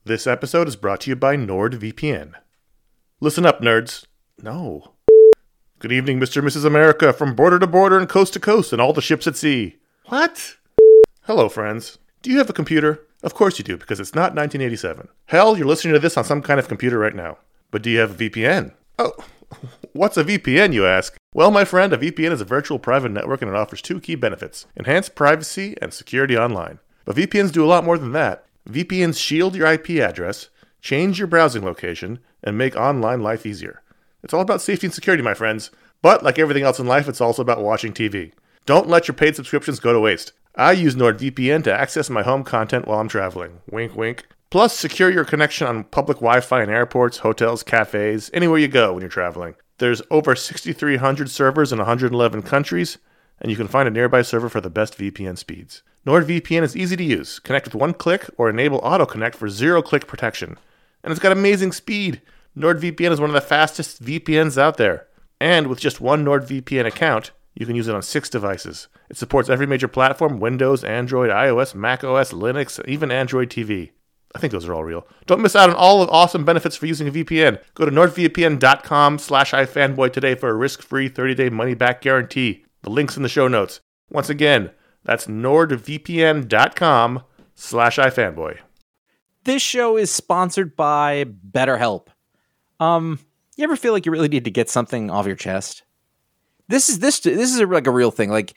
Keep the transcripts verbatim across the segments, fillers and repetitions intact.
This episode is brought to you by NordVPN. Listen up, nerds. No. Good evening, Mister and Missus America, from border to border and coast to coast and all the ships at sea. What? Hello, friends. Do you have a computer? Of course you do, because it's not nineteen eighty-seven. Hell, you're listening to this on some kind of computer right now. But do you have a V P N? Oh, what's a V P N, you ask? Well, my friend, a V P N is a virtual private network and it offers two key benefits: enhanced privacy and security online. But V P Ns do a lot more than that. V P Ns shield your I P address, change your browsing location, and make online life easier. It's all about safety and security, my friends. But like everything else in life, it's also about watching T V. Don't let your paid subscriptions go to waste. I use NordVPN to access my home content while I'm traveling. Wink, wink. Plus, secure your connection on public Wi-Fi in airports, hotels, cafes, anywhere you go when you're traveling. There's over six thousand three hundred servers in one hundred eleven countries, and you can find a nearby server for the best V P N speeds. NordVPN is easy to use. Connect with one click or enable auto-connect for zero-click protection. And it's got amazing speed. NordVPN is one of the fastest V P Ns out there. And with just one NordVPN account, you can use it on six devices. It supports every major platform: Windows, Android, iOS, macOS, Linux, even Android T V. I think those are all real. Don't miss out on all of the awesome benefits for using a V P N. Go to nordvpn.com slash ifanboy today for a risk-free thirty-day money-back guarantee. The link's in the show notes. Once again, that's nordvpn.com slash ifanboy. This show is sponsored by BetterHelp. Um, you ever feel like you really need to get something off your chest? This is this this is a, like a real thing. Like,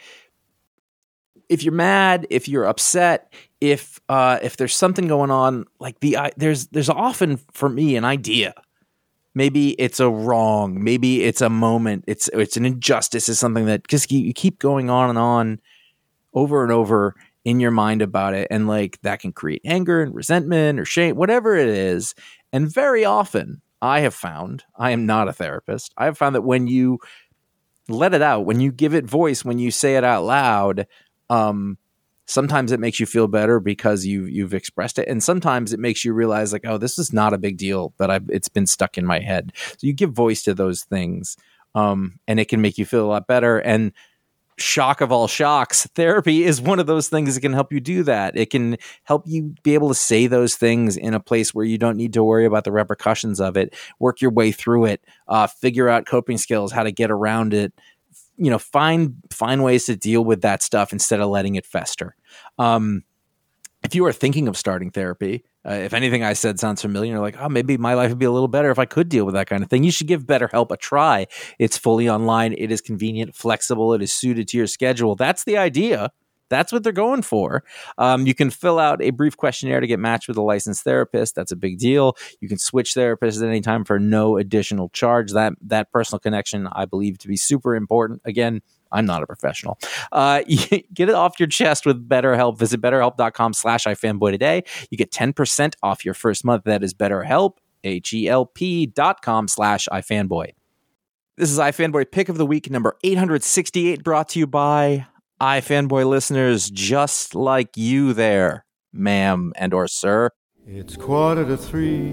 if you're mad, if you're upset, if uh, if there's something going on, like the uh, there's there's often for me an idea. Maybe it's a wrong. Maybe it's a moment. It's it's an injustice. It's something that just you keep going on and on, over and over in your mind about it, and like that can create anger and resentment or shame, whatever it is. And very often, I have found, I am not a therapist, I have found that when you let it out, when you give it voice, when you say it out loud, um, sometimes it makes you feel better because you've you've expressed it, and sometimes it makes you realize like, oh, this is not a big deal, but I've, it's been stuck in my head. So you give voice to those things, um, and it can make you feel a lot better. And shock of all shocks, therapy is one of those things that can help you do that. It can help you be able to say those things in a place where you don't need to worry about the repercussions of it, work your way through it, uh, figure out coping skills, how to get around it, you know, find, find ways to deal with that stuff instead of letting it fester. Um, if you are thinking of starting therapy, uh, if anything I said sounds familiar, you're like, oh, maybe my life would be a little better if I could deal with that kind of thing. You should give BetterHelp a try. It's fully online. It is convenient, flexible. It is suited to your schedule. That's the idea. That's what they're going for. Um, you can fill out a brief questionnaire to get matched with a licensed therapist. That's a big deal. You can switch therapists at any time for no additional charge. That that personal connection, I believe, to be super important. Again, I'm not a professional. Uh, get it off your chest with BetterHelp. Visit betterhelp.com slash ifanboy today. You get ten percent off your first month. That is BetterHelp, H-E-L-P dot com slash ifanboy. This is iFanboy Pick of the Week, number eight hundred sixty-eight, brought to you by iFanboy listeners just like you there, ma'am and or sir. It's quarter to three.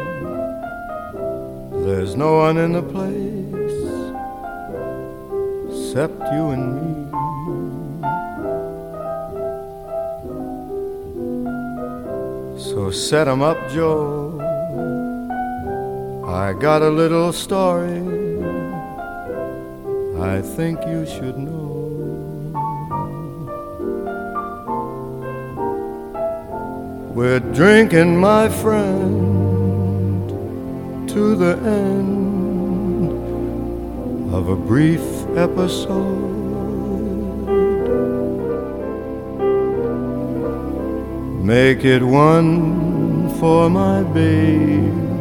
There's no one in the place except you and me. So set 'em up, Joe. I got a little story I think you should know. We're drinking, my friend, to the end of a brief episode. Make it one for my baby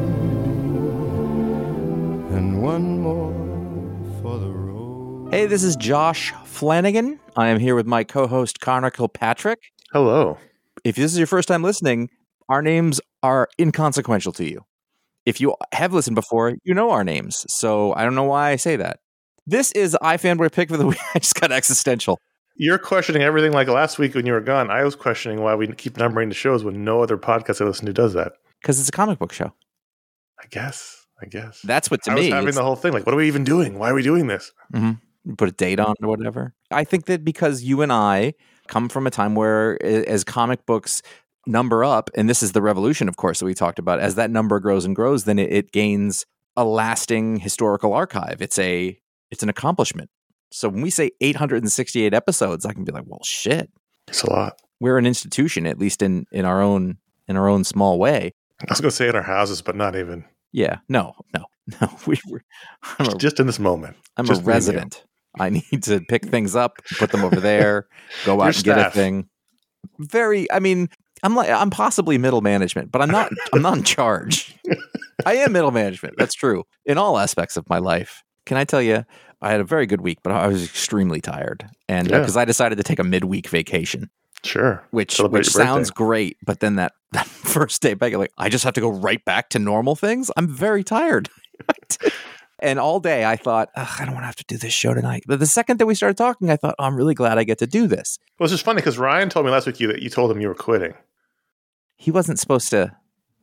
and one more for the road. Hey, this is Josh Flanagan. I am here with my co-host Connor Kilpatrick. Hello. If this is your first time listening, our names are inconsequential to you. If you have listened before, you know our names. So I don't know why I say that. This is iFanboy Pick of the Week. I just got existential. You're questioning everything like last week when you were gone. I was questioning why we keep numbering the shows when no other podcast I listen to does that. Because it's a comic book show. I guess. I guess. That's what to I me. I was having it's... the whole thing. Like, what are we even doing? Why are we doing this? Mm-hmm. Put a date on or whatever. I think that because you and I come from a time where, as comic books number up, and this is the revolution, of course, that we talked about. As that number grows and grows, then it, it gains a lasting historical archive. It's a it's an accomplishment. So when we say eight hundred sixty-eight episodes, I can be like, well, shit. It's a lot. We're an institution, at least in, in our own in our own small way. I was going to say in our houses, but not even. Yeah, no, no, no. We were I'm a, just in this moment. I'm just a resident. I need to pick things up, put them over there, go out and staff. get a thing. Very, I mean, I'm like I'm possibly middle management, but I'm not. I'm not in charge. I am middle management. That's true in all aspects of my life. Can I tell you? I had a very good week, but I was extremely tired, and because yeah. uh, I decided to take a midweek vacation. Sure, which which sounds great, but then that, that first day back, like I just have to go right back to normal things. I'm very tired, and all day I thought I don't want to have to do this show tonight. But the second that we started talking, I thought oh, I'm really glad I get to do this. Well, it's just funny because Ryan told me last week you that you told him you were quitting. He wasn't supposed to.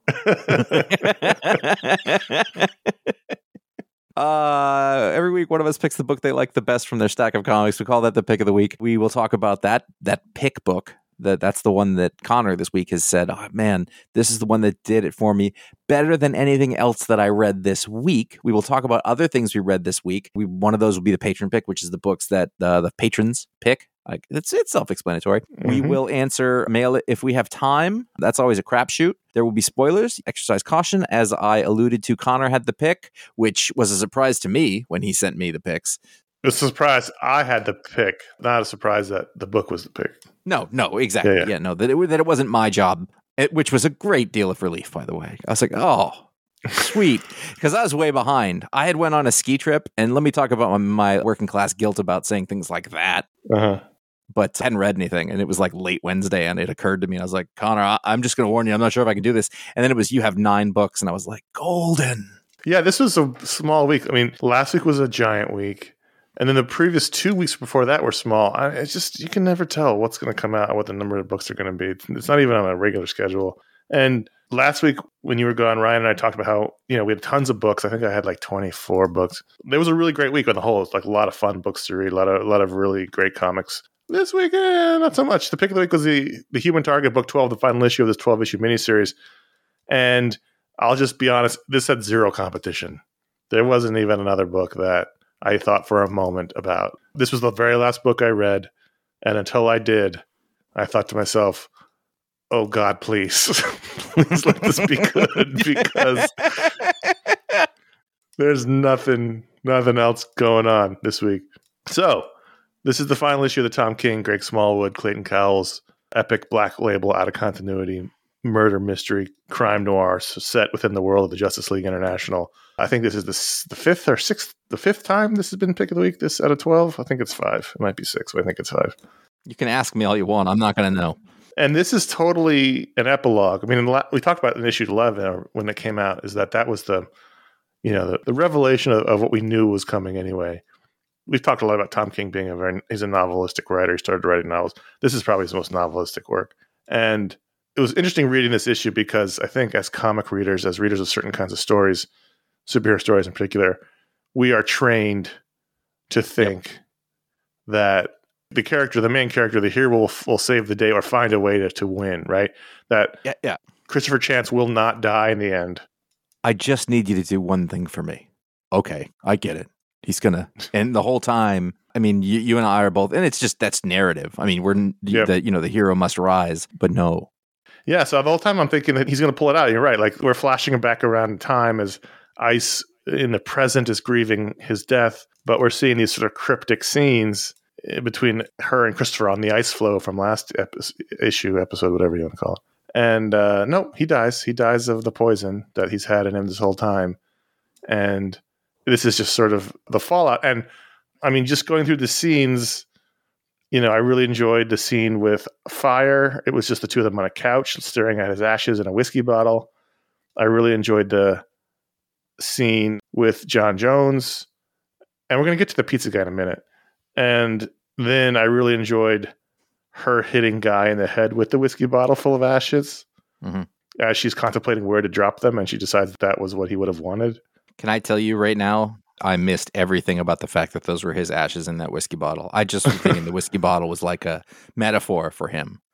Uh, every week, one of us picks the book they like the best from their stack of comics. We call that the pick of the week. We will talk about that that pick book. That that's the one that Connor this week has said, oh man, this is the one that did it for me better than anything else that I read this week. We will talk about other things we read this week. We one of those will be the patron pick, which is the books that uh, the patrons pick. Like it's it's self-explanatory. Mm-hmm. We will answer mail it if we have time. That's always a crapshoot. There will be spoilers. Exercise caution. As I alluded to, Connor had the pick, which was a surprise to me when he sent me the picks. It was a surprise I had the pick, not a surprise that the book was the pick. No, no, exactly. Yeah, yeah. yeah no, that it, that it wasn't my job, it, which was a great deal of relief, by the way. I was like, oh, sweet. Because I was way behind. I had went on a ski trip, and let me talk about my, my working class guilt about saying things like that. Uh-huh. But I hadn't read anything, and it was like late Wednesday, and it occurred to me. I was like, Connor, I- I'm just going to warn you. I'm not sure if I can do this. And then it was, you have nine books, and I was like, golden. Yeah, this was a small week. I mean, last week was a giant week. And then the previous two weeks before that were small. I, it's just, you can never tell what's going to come out, what the number of books are going to be. It's, it's not even on a regular schedule. And last week when you were gone, Ryan and I talked about how, you know, we had tons of books. I think I had like twenty-four books. There was a really great week on the whole. It's like a lot of fun books to read, a lot of, a lot of really great comics. This week, eh, not so much. The pick of the week was the, the Human Target book twelve, the final issue of this twelve-issue miniseries. And I'll just be honest, this had zero competition. There wasn't even another book that I thought for a moment about. This was the very last book I read, and until I did, I thought to myself, oh God, please, please let this be good, because there's nothing, nothing else going on this week. So, this is the final issue of the Tom King, Greg Smallwood, Clayton Cowles, epic Black Label out of continuity murder mystery crime noir set within the world of the Justice League International. I think this is the, the fifth or sixth, the fifth time this has been pick of the week. This out of twelve, I think it's five. It might be six, but I think it's five. You can ask me all you want. I'm not going to know. And this is totally an epilogue. I mean, we talked about in issue eleven when it came out. Is that that was the, you know, the, the revelation of, of what we knew was coming anyway. We've talked a lot about Tom King being a very he's a novelistic writer. He started writing novels. This is probably his most novelistic work, and it was interesting reading this issue because I think as comic readers, as readers of certain kinds of stories, superhero stories in particular, we are trained to think yep. that the character, the main character, the hero will, will save the day or find a way to, to win, right? That yeah, yeah. Christopher Chance will not die in the end. I just need you to do one thing for me. Okay, I get it. He's going to, and the whole time, I mean, you, you and I are both, and it's just, that's narrative. I mean, we're, yep. the, you know, the hero must rise, but no. Yeah, so the whole time I'm thinking that he's going to pull it out. You're right. Like, we're flashing him back around in time as Ice in the present is grieving his death, but we're seeing these sort of cryptic scenes between her and Christopher on the ice floe from last epi- issue, episode, whatever you want to call it. And uh, no, he dies. He dies of the poison that he's had in him this whole time. And this is just sort of the fallout. And I mean, just going through the scenes, you know, I really enjoyed the scene with Fire. It was just the two of them on a couch staring at his ashes in a whiskey bottle. I really enjoyed the scene with John Jones. And we're going to get to the pizza guy in a minute. And then I really enjoyed her hitting Guy in the head with the whiskey bottle full of ashes mm-hmm. as she's contemplating where to drop them. And she decides that, that was what he would have wanted. Can I tell you right now, I missed everything about the fact that those were his ashes in that whiskey bottle. I just was thinking the whiskey bottle was like a metaphor for him.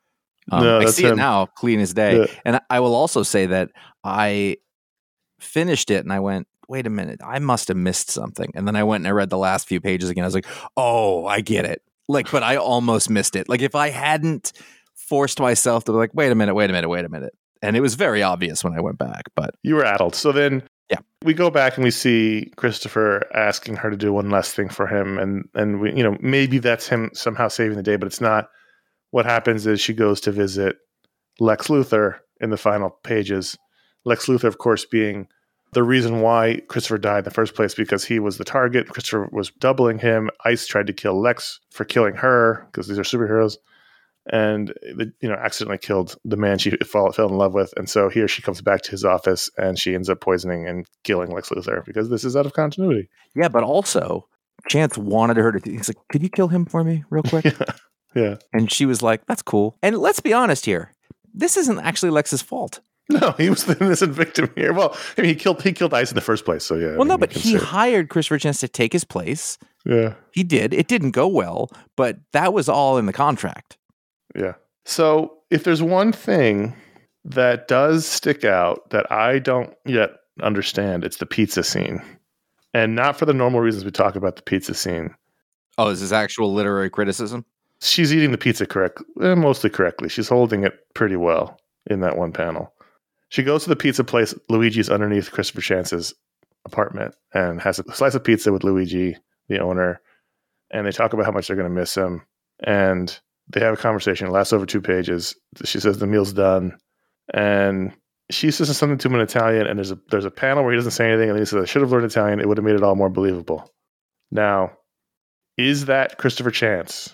Um, No, I that's see it him. now, clean as day. Yeah. And I will also say that I finished it and I went, wait a minute, I must have missed something. And then I went and I read the last few pages again. I was like, oh, I get it. Like, but I almost missed it. Like, if I hadn't forced myself to be like, wait a minute, wait a minute, wait a minute. And it was very obvious when I went back. But You were addled. So then Yeah. we go back and we see Christopher asking her to do one last thing for him. And, and we, you know, maybe that's him somehow saving the day, but it's not. What happens is she goes to visit Lex Luthor in the final pages. Lex Luthor, of course, being the reason why Christopher died in the first place, because he was the target. Christopher was doubling him. Ice tried to kill Lex for killing her, because these are superheroes, and you know, accidentally killed the man she fall, fell in love with. And so here she comes back to his office, and she ends up poisoning and killing Lex Luthor, because this is out of continuity. yeah, but also Chance wanted her to. He's like, "Could you kill him for me, real quick?" Yeah, yeah. And she was like, "That's cool." And let's be honest here. This isn't actually Lex's fault. No, he was the innocent victim here. Well, I mean, he killed he killed Ice in the first place, so yeah. I Well, mean, no, you but can he say it. hired Christopher Chance to take his place. Yeah. He did. It didn't go well, but that was all in the contract. Yeah. So if there's one thing that does stick out that I don't yet understand, it's the pizza scene. And not for the normal reasons we talk about the pizza scene. Oh, is this actual literary criticism? She's eating the pizza correct, eh, mostly correctly. She's holding it pretty well in that one panel. She goes to the pizza place. Luigi's underneath Christopher Chance's apartment and has a slice of pizza with Luigi, the owner. And they talk about how much they're going to miss him. And they have a conversation. It lasts over two pages. She says the meal's done. And she says something to him in Italian. And there's a there's a panel where he doesn't say anything. And he says, I should have learned Italian. It would have made it all more believable. Now, is that Christopher Chance?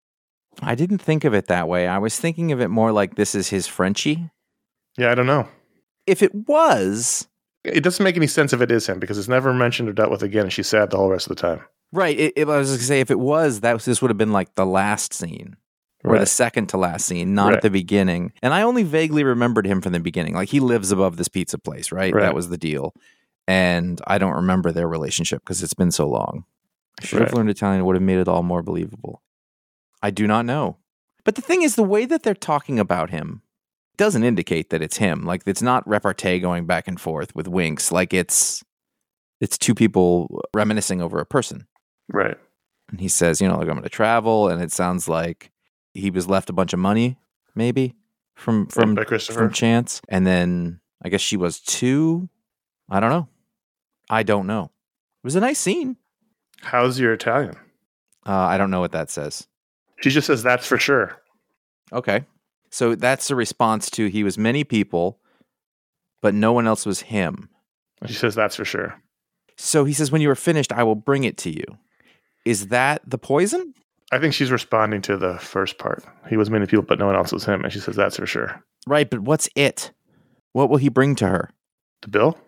I didn't think of it that way. I was thinking of it more like this is his Frenchie. Yeah, I don't know. If it was, It doesn't make any sense if it is him, because it's never mentioned or dealt with again. And she's sad the whole rest of the time. right. It, it, I was going to say, if it was, that was, this would have been like the last scene. Or Right. the second to last scene, not Right. at the beginning. And I only vaguely remembered him from the beginning. Like, he lives above this pizza place, right? Right. That was the deal. And I don't remember their relationship because it's been so long. I should have Right. learned Italian. It would have made it all more believable. I do not know. But the thing is, the way that they're talking about him doesn't indicate that it's him. Like, it's not repartee going back and forth with winks. Like, it's it's two people reminiscing over a person. Right. And he says, you know, like, I'm going to travel. And it sounds like he was left a bunch of money, maybe, from from, By Christopher. from Chance. And then I guess she was too. I don't know. I don't know. It was a nice scene. How's your Italian? Uh, I don't know what that says. She just says, that's for sure. Okay. So that's a response to he was many people, but no one else was him. She says, that's for sure. So he says, when you are finished, I will bring it to you. Is that the poison? I think she's responding to the first part. He was many people, but no one else was him. And she says, that's for sure. Right, but what's it? What will he bring to her? The bill?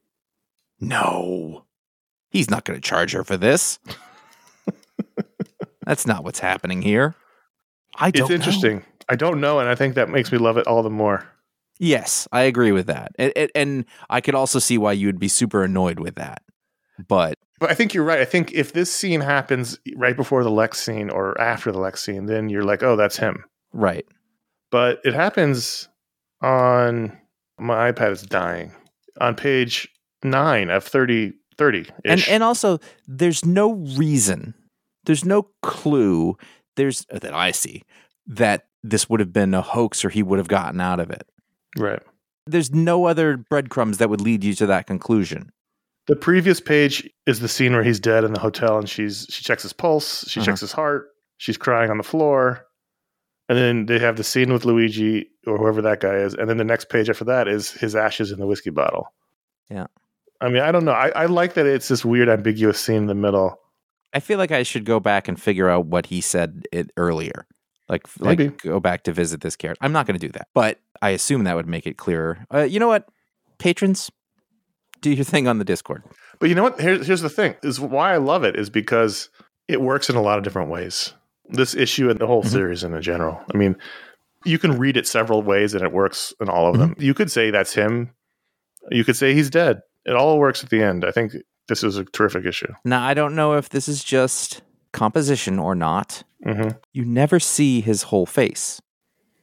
No. He's not going to charge her for this. That's not what's happening here. I don't It's interesting. know. I don't know, and I think that makes me love it all the more. Yes, I agree with that. And, and, and I could also see why you would be super annoyed with that. But But I think you're right. I think if this scene happens right before the Lex scene or after the Lex scene, then you're like, oh, that's him. right. But it happens on my iPad is dying on page nine of thirty thirty. And and also there's no reason, there's no clue there's that I see that this would have been a hoax or he would have gotten out of it. right. There's no other breadcrumbs that would lead you to that conclusion. The previous page is the scene where he's dead in the hotel, and she's she checks his pulse, she Uh-huh. checks his heart, she's crying on the floor, and then they have the scene with Luigi or whoever that guy is, and then the next page after that is his ashes in the whiskey bottle. Yeah. I mean, I don't know. I, I like that it's this weird, ambiguous scene in the middle. I feel like I should go back and figure out what he said it earlier. Like, Maybe. like go back to visit this character. I'm not going to do that, but I assume that would make it clearer. Uh, you know what? Patrons, do your thing on the Discord. But you know what? Here's here's the thing: is why I love it is because it works in a lot of different ways. This issue and the whole Mhm. series in general. I mean, you can read it several ways, and it works in all of Mm-hmm. them. You could say that's him. You could say he's dead. It all works at the end. I think this is a terrific issue. Now, I don't know if this is just composition or not. hmm You never see his whole face.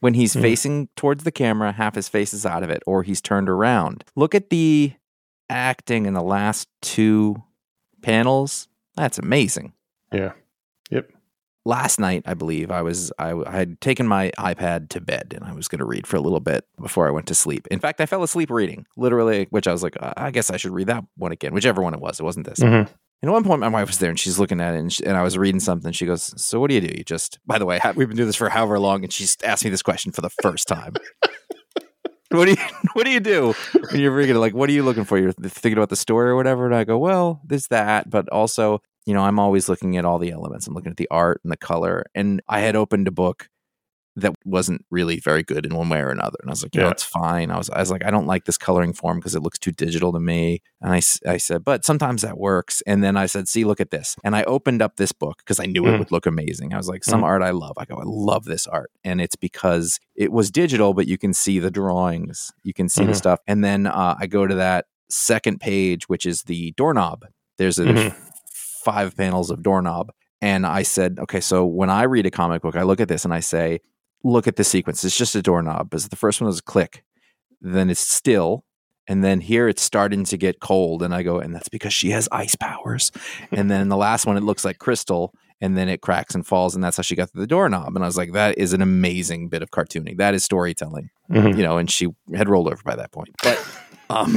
when he's Hmm. facing towards the camera, half his face is out of it, or he's turned around. Look at the acting in the last two panels. That's amazing. Yeah. Yep. Last night, I believe, I was I, I had taken my iPad to bed and I was going to read for a little bit before I went to sleep. In fact, I fell asleep reading, literally, which I was like, I guess I should read that one again, whichever one it was. It wasn't this. Mhm. And at one point, my wife was there and she's looking at it and, she, and I was reading something. She goes, so what do you do? You just, by the way, ha- we've been doing this for however long and she's asked me this question for the first time. What do you What do you do when you're reading? Like, what are you looking for? You're thinking about the story or whatever. And I go, well, there's that, but also, you know, I'm always looking at all the elements. I'm looking at the art and the color. And I had opened a book that wasn't really very good in one way or another. And I was like, yeah, Yeah. it's fine. I was, I was like, I don't like this coloring form because it looks too digital to me. And I, s- I said, but sometimes that works. And then I said, see, look at this. And I opened up this book because I knew it Mhm. would look amazing. I was like, some Mhm. art I love. I go, I love this art. And it's because it was digital, but you can see the drawings, you can see the Mhm. stuff. And then uh, I go to that second page, which is the doorknob. There's a, Mhm. five panels of doorknob. And I said, okay, so when I read a comic book, I look at this and I say, look at the sequence. It's just a doorknob. Because the first one was a click, then it's still, and then here it's starting to get cold. And I go, and that's because she has ice powers. And then the last one, it looks like crystal, and then it cracks and falls, and that's how she got to the doorknob. And I was like, that is an amazing bit of cartooning. That is storytelling, Mhm. you know. And she had rolled over by that point, but um,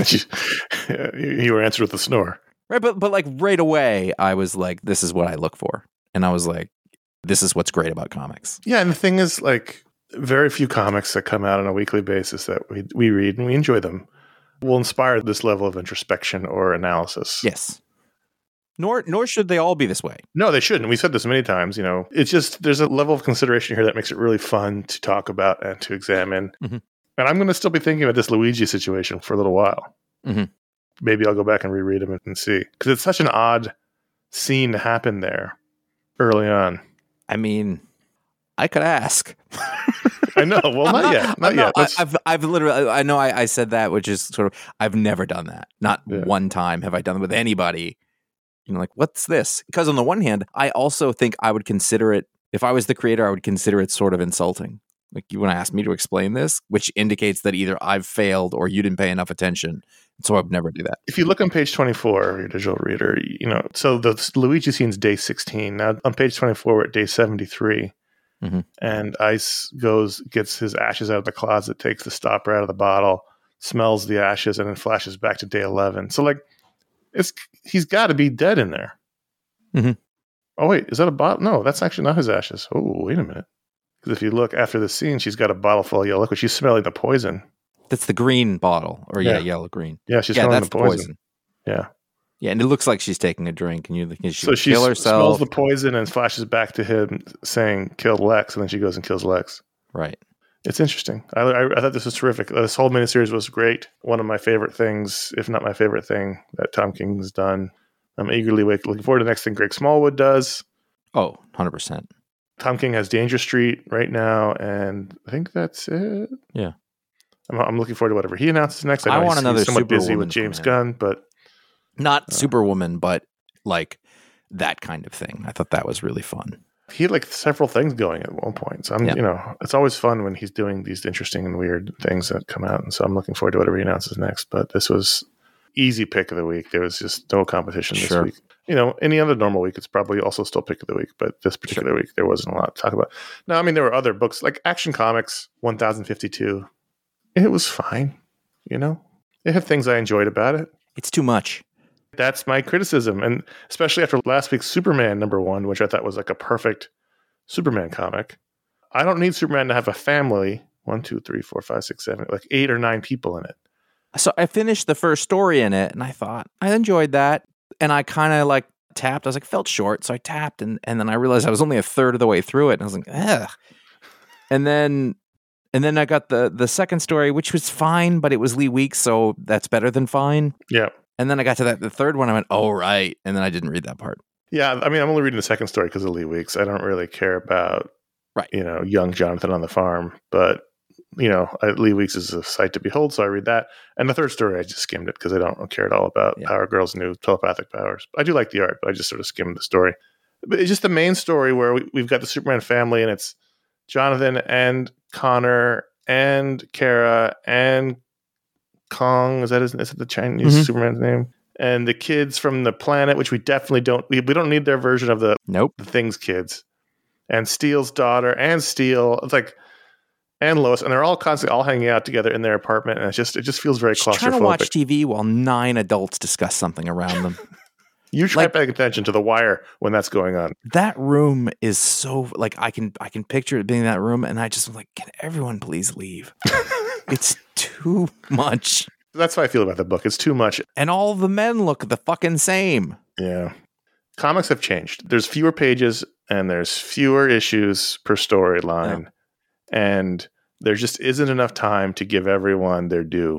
you you were answered with a snore. right, but but like right away, I was like, this is what I look for, and I was like, this is what's great about comics. Yeah, and the thing is, like, very few comics that come out on a weekly basis that we we read and we enjoy them will inspire this level of introspection or analysis. Yes. Nor nor should they all be this way. No, they shouldn't. We said this many times. You know, it's just there's a level of consideration here that makes it really fun to talk about and to examine. Mhm. And I'm going to still be thinking about this Luigi situation for a little while. Mhm. Maybe I'll go back and reread them and, and see, because it's such an odd scene to happen there early on. I mean, I could ask. I know. Well, not, I'm yet. Not I'm yet. I, Let's- I've I've literally I know I, I said that, which is sort of I've never done that. Not Yeah. one time have I done it with anybody. You know, like, what's this? Because on the one hand, I also think I would consider it, if I was the creator, I would consider it sort of insulting. Like, you want to ask me to explain this, which indicates that either I've failed or you didn't pay enough attention. So I would never do that. If you look on page twenty-four of your digital reader, you know, so the Luigi scene's day sixteen. Now on page twenty-four, we're at day seventy-three. Mhm. And Ice goes, gets his ashes out of the closet, takes the stopper out of the bottle, smells the ashes, and then flashes back to day eleven. So, like, it's he's got to be dead in there. Mhm. Oh, wait, is that a bottle? No, that's actually not his ashes. Oh, wait a minute. Because if you look after the scene, she's got a bottle full of yellow liquid. She's smelling the poison. That's the green bottle, or yeah, Yeah. yellow green. Yeah, she's yeah, smelling that's the the poison. poison. Yeah. Yeah, and it looks like she's taking a drink, and you think she So would she kill s- herself. smells the poison and flashes back to him saying, kill Lex, and then she goes and kills Lex. Right. It's interesting. I, I, I thought this was terrific. This whole miniseries was great. One of my favorite things, if not my favorite thing, that Tom King's done. I'm eagerly wait, looking forward to the next thing Greg Smallwood does. Oh, one hundred percent. Tom King has Danger Street right now, and I think that's it. Yeah. I'm, I'm looking forward to whatever he announces next. I know want he's, another he's somewhat busy Superwoman with James coming out. Gunn, but Not Superwoman, but like that kind of thing. I thought that was really fun. he had like several things going at one point. So I'm, Yeah. you know, it's always fun when he's doing these interesting and weird things that come out. And so I'm looking forward to whatever he announces next. But this was easy pick of the week. There was just no competition this Sure. week. You know, any other normal week, it's probably also still pick of the week. But this particular week, there wasn't a lot to talk about. No, I mean, there were other books like Action Comics one thousand fifty-two. It was fine. You know, it had things I enjoyed about it. It's too much. That's my criticism. And especially after last week's Superman number one, which I thought was like a perfect Superman comic. I don't need Superman to have a family. One, two, three, four, five, six, seven, like eight or nine people in it. So I finished the first story in it, and I thought I enjoyed that, and I kind of like tapped. I was like, felt short, so I tapped, and and then I realized I was only a third of the way through it, and I was like, ugh. And then and then I got the the second story, which was fine, but it was Lee Weeks, so that's better than fine. Yeah. And then I got to that the third one, I went, oh right, and then I didn't read that part. Yeah. I mean, I'm only reading the second story because of Lee Weeks. I don't really care about, Right. you know, young Jonathan on the farm, but, you know, I, Lee Weeks is a sight to behold. So I read that. And the third story, I just skimmed it because I don't care at all about Yeah. Power Girl's new telepathic powers. I do like the art, but I just sort of skimmed the story. But it's just the main story where we, we've got the Superman family and it's Jonathan and Connor and Kara and Kong. Is that his, is that the Chinese Mhm. Superman's name? And the kids from the planet, which we definitely don't, we, we don't need their version of the, Nope. the Things kids. And Steele's daughter and Steele. It's like, and Lois, and they're all constantly all hanging out together in their apartment, and it's just it just feels very Just trying to watch claustrophobic. T V while nine adults discuss something around them. You try like- paying attention to The Wire when that's going on. That room is so like I can I can picture it being that room, and I just am like, can everyone please leave? It's too much, That's how I feel about the book. It's too much. and all the men look the fucking same. Yeah. Comics have changed. There's fewer pages and there's fewer issues per storyline. Yeah. And there just isn't enough time to give everyone their due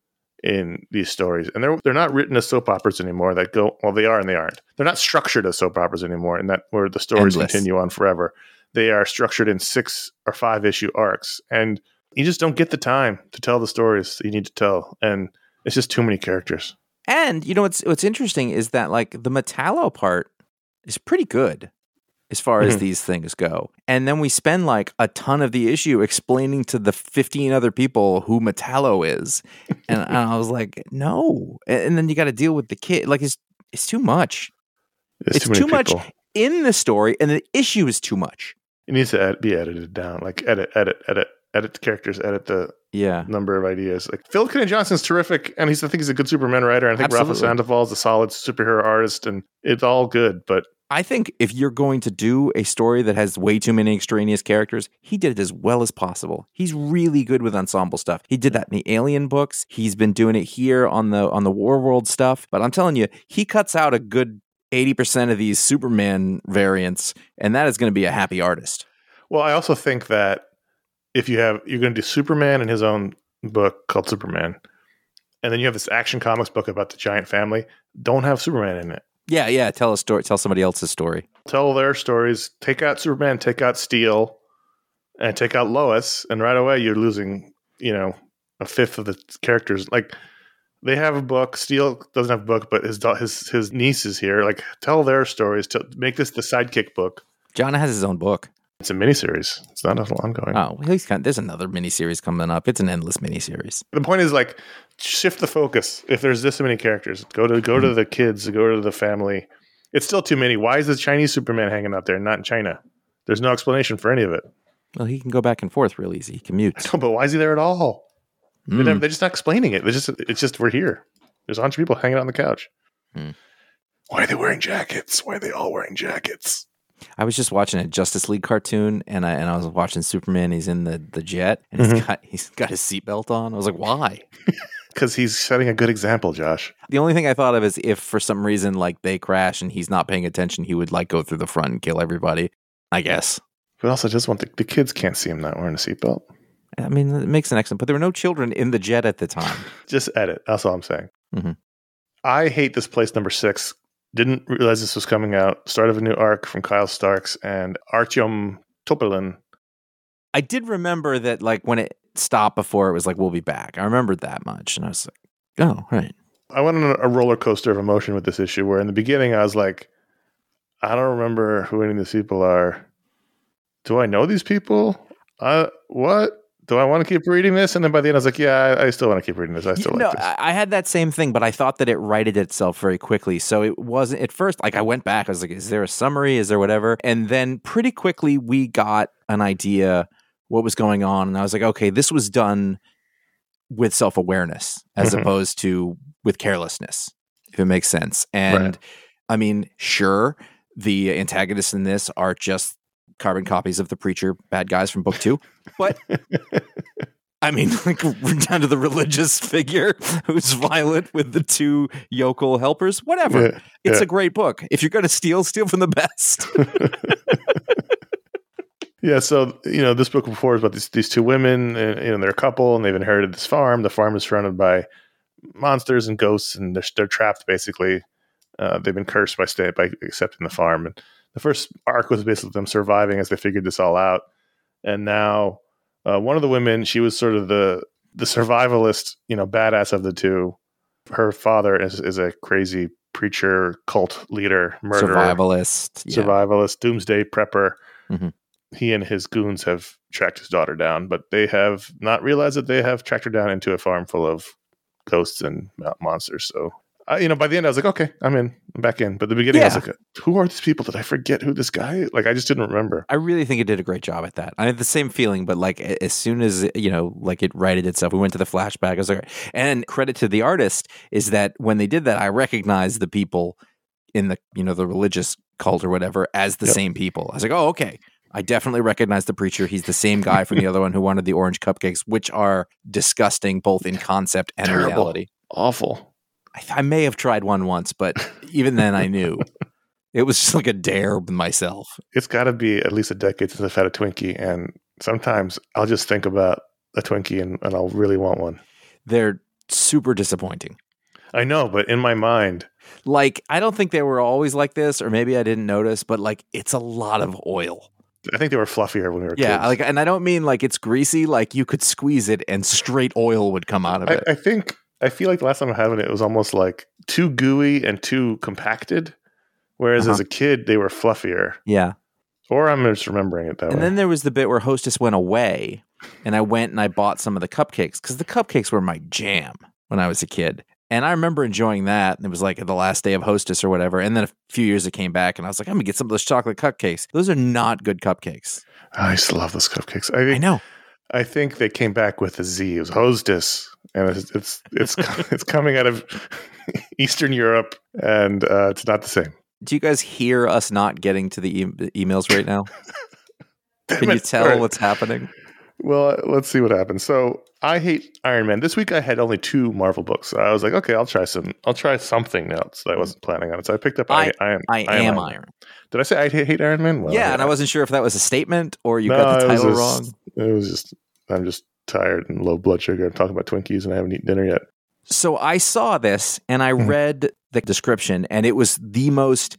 in these stories. And they're they're not written as soap operas anymore that go well, they are and they aren't. They're not structured as soap operas anymore, and that where the stories Endless. continue on forever. They are structured in six or five issue arcs. And you just don't get the time to tell the stories that you need to tell. And it's just too many characters. And you know what's what's interesting is that like the Metallo part is pretty good as far as Mhm. these things go. And then we spend like a ton of the issue explaining to the fifteen other people who Metallo is. And, and I was like, no. And, and then you got to deal with the kid. Like it's it's too much. It's, It's too, many too much people. in the story, and the issue is too much. It needs to ed- be edited down. Like edit, edit, edit, edit the characters, edit the Yeah. number of ideas. Like Phil Kennedy Johnson's terrific, and he's I think he's a good Superman writer. And I think Rafa Absolutely. Sandoval is a solid superhero artist, and it's all good. But I think if you're going to do a story that has way too many extraneous characters, he did it as well as possible. He's really good with ensemble stuff. He did that in the Alien books. He's been doing it here on the on the Warworld stuff. But I'm telling you, he cuts out a good eighty percent of these Superman variants, and that is going to be a happy artist. well, I also think that if you have you're going to do Superman in his own book called Superman, and then you have this Action Comics book about the giant family, don't have Superman in it. Yeah, yeah. Tell a story. Tell somebody else's story. Tell their stories. Take out Superman, take out Steel, and take out Lois, and right away you're losing, you know, a fifth of the characters. Like they have a book. Steel doesn't have a book, but his da- his his niece is here. Like tell their stories. To make this the sidekick book. John has his own book. It's a miniseries. It's not an ongoing. Oh, well, he's got, there's another miniseries coming up. It's an endless miniseries. The point is like shift the focus. If there's this many characters, go to go to the kids, go to the family. It's still too many. Why is the Chinese Superman hanging out there, not in China? There's no explanation for any of it. Well, he can go back and forth real easy. He commutes. But why is he there at all? They Mm. never, they're just not explaining it. They're just it's just we're here. There's a bunch of people hanging out on the couch. Hmm. Why are they wearing jackets? Why are they all wearing jackets? I was just watching a Justice League cartoon, and I and I was watching Superman. He's in the, the jet, and he's Mhm. got he's got his seatbelt on. I was like, why? Because he's setting a good example, Josh. The only thing I thought of is if for some reason like they crash and he's not paying attention, he would like go through the front and kill everybody. I guess. But also, just want the, the kids can't see him not wearing a seatbelt. I mean, it makes an excellent. But there were no children in the jet at the time. Just edit. That's all I'm saying. Mhm. I hate this place number six. Didn't realize this was coming out. Start of a new arc from Kyle Starks and Artyom Topolin. I did remember that like when it stopped before it was like we'll be back. I remembered that much, and I was like, oh right. I went on a roller coaster of emotion with this issue where in the beginning I was like, I don't remember who any of these people are. Do I know these people? Uh, what? Do I want to keep reading this? And then by the end I was like, yeah, I, I still want to keep reading this. I still no, like this. I I had that same thing, but I thought that it righted itself very quickly. So it wasn't at first like I went back. I was like, is there a summary? Is there whatever? And then pretty quickly we got an idea what was going on, and I was like, okay, this was done with self awareness as Mhm. opposed to with carelessness, if it makes sense. And Right. I mean, sure, the antagonists in this are just carbon copies of the Preacher bad guys from book two, but. I mean, like down to the religious figure who's violent with the two yokel helpers. Whatever. Yeah, It's yeah. a great book. If you're going to steal, steal from the best. Yeah, so you know, this book before is about these these two women, and you know, they're a couple, and they've inherited this farm. The farm is surrounded by monsters and ghosts, and they're they're trapped basically. Uh, they've been cursed by stay by accepting the farm. And the first arc was basically them surviving as they figured this all out. And now, uh, one of the women, she was sort of the the survivalist, you know, badass of the two. Her father is is a crazy preacher, cult leader, murderer, Survivalist. Yeah. survivalist, doomsday prepper. Mhm. he and his goons have tracked his daughter down, but they have not realized that they have tracked her down into a farm full of ghosts and monsters. So, I, you know, by the end, I was like, okay, I'm in, I'm back in. But at the beginning, Yeah. I was like, who are these people? Did I forget who this guy is? Like, I just didn't remember. I really think it did a great job at that. I had the same feeling, but like as soon as, you know, like it righted itself, we went to the flashback. I was like, and credit to the artist is that when they did that, I recognized the people in the, you know, the religious cult or whatever as the Yep. same people. I was like, oh, okay. I definitely recognize the preacher. He's the same guy from the other one who wanted the orange cupcakes, which are disgusting both in concept and Terrible. reality. Awful. I, I may have tried one once, but even then I knew. It was just like a dare with myself. It's got to be at least a decade since I've had a Twinkie, and sometimes I'll just think about a Twinkie and, and I'll really want one. They're super disappointing. I know, but in my mind, Like, I don't think they were always like this, or maybe I didn't notice, but like, it's a lot of oil. I think they were fluffier when we were Yeah, kids. like, and I don't mean like it's greasy. Like you could squeeze it and straight oil would come out of I, it. I think I feel like the last time I had it, it was almost like too gooey and too compacted. Whereas Uh-huh. as a kid, they were fluffier. Yeah. Or I'm just remembering it that And way. then there was the bit where Hostess went away, and I went and I bought some of the cupcakes because the cupcakes were my jam when I was a kid. And I remember enjoying that. And it was like the last day of Hostess or whatever. And then a few years it came back, and I was like, I'm going to get some of those chocolate cupcakes. Those are not good cupcakes. I used to love those cupcakes. I I think, know. I think they came back with a Z. It was Hostess. And it's it's it's, it's coming out of Eastern Europe, and uh, it's not the same. Do you guys hear us not getting to the e- emails right now? Damn Can you it. tell All right. what's happening? Well, uh, let's see what happens. So I hate Iron Man. This week I had only two Marvel books. I was like, okay, I'll try some. I'll try something else that I wasn't planning on. So I picked up. I- I, I am. I, am Iron. Did I say I hate, hate Iron Man? Well, yeah, and I wasn't sure if that was a statement or you No, got the it was title just- wrong. It was just. I'm just tired and low blood sugar. I'm talking about Twinkies and I haven't eaten dinner yet. So I saw this and I Mhm. read the description, and it was the most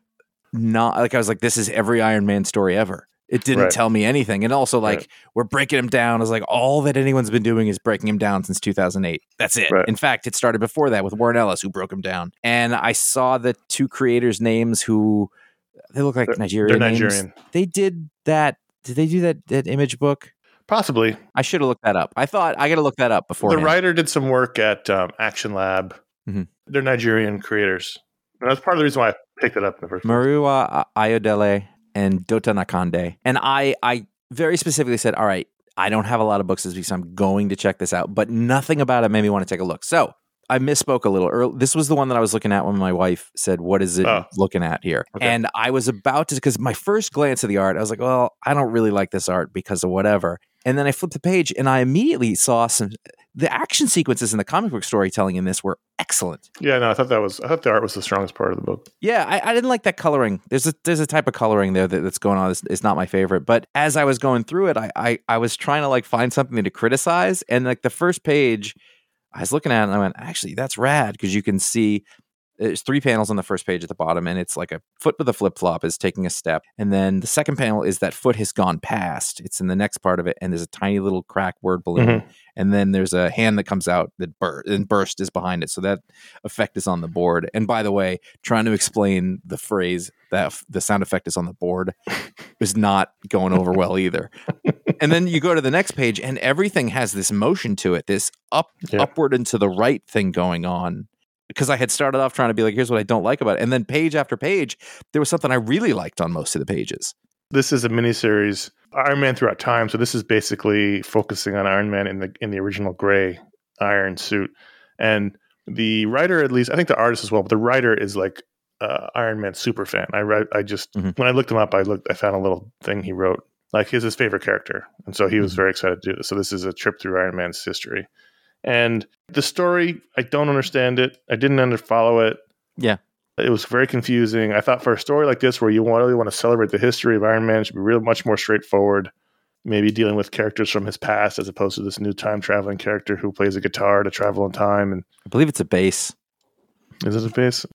not like I was like, this is every Iron Man story ever. It didn't Right. tell me anything. And also, like, Right. we're breaking him down. I was like, all that anyone's been doing is breaking him down since two thousand eight. That's it. Right. In fact, it started before that with Warren Ellis, who broke him down. And I saw the two creators' names who they look like They're- Nigerian They're names. Nigerian. They did that. Did they do that, that image book? Possibly. I should have looked that up. I thought I got to look that up before. The writer did some work at um, Action Lab. Mhm. They're Nigerian creators. And that's part of the reason why I picked it up in the first place. Marua Ayodele and Dota Nakande. And I, I very specifically said, all right, I don't have a lot of books this week, so I'm going to check this out. But nothing about it made me want to take a look. So I misspoke a little early. This was the one that I was looking at when my wife said, what is it Oh. looking at here? Okay. And I was about to, because my first glance at the art, I was like, well, I don't really like this art because of whatever. And then I flipped the page and I immediately saw some, the action sequences in the comic book storytelling in this were excellent. Yeah, no, I thought that was. I thought the art was the strongest part of the book. Yeah, I, I didn't like that coloring. There's a there's a type of coloring there that, that's going on. It's, it's not my favorite. But as I was going through it, I, I I was trying to like find something to criticize, and like the first page, I was looking at it and I went, actually, that's rad because you can see there's three panels on the first page at the bottom, and it's like a foot with a flip flop is taking a step, and then the second panel is that foot has gone past. It's in the next part of it, and there's a tiny little crack word balloon. Mhm. And then there's a hand that comes out that bur- and burst is behind it. So that effect is on the board. And by the way, trying to explain the phrase that f- the sound effect is on the board is not going over well either. And then you go to the next page and everything has this motion to it, this up Yeah. upward and to the right thing going on. Because I had started off trying to be like, here's what I don't like about it. And then page after page, there was something I really liked on most of the pages. This is a miniseries, Iron Man Throughout Time. So this is basically focusing on Iron Man in the in the original gray iron suit, and the writer, at least I think the artist as well, but the writer is like uh, Iron Man super fan. I read, I just Mhm. when I looked him up, I looked, I found a little thing he wrote. Like he's his favorite character, and so he was Mhm. very excited to do this. So this is a trip through Iron Man's history, and the story I don't understand it. I didn't under follow it. Yeah. It was very confusing. I thought for a story like this, where you want- really want to celebrate the history of Iron Man, it should be real much more straightforward. Maybe dealing with characters from his past as opposed to this new time traveling character who plays a guitar to travel in time. And I believe it's a bass. is it a bass?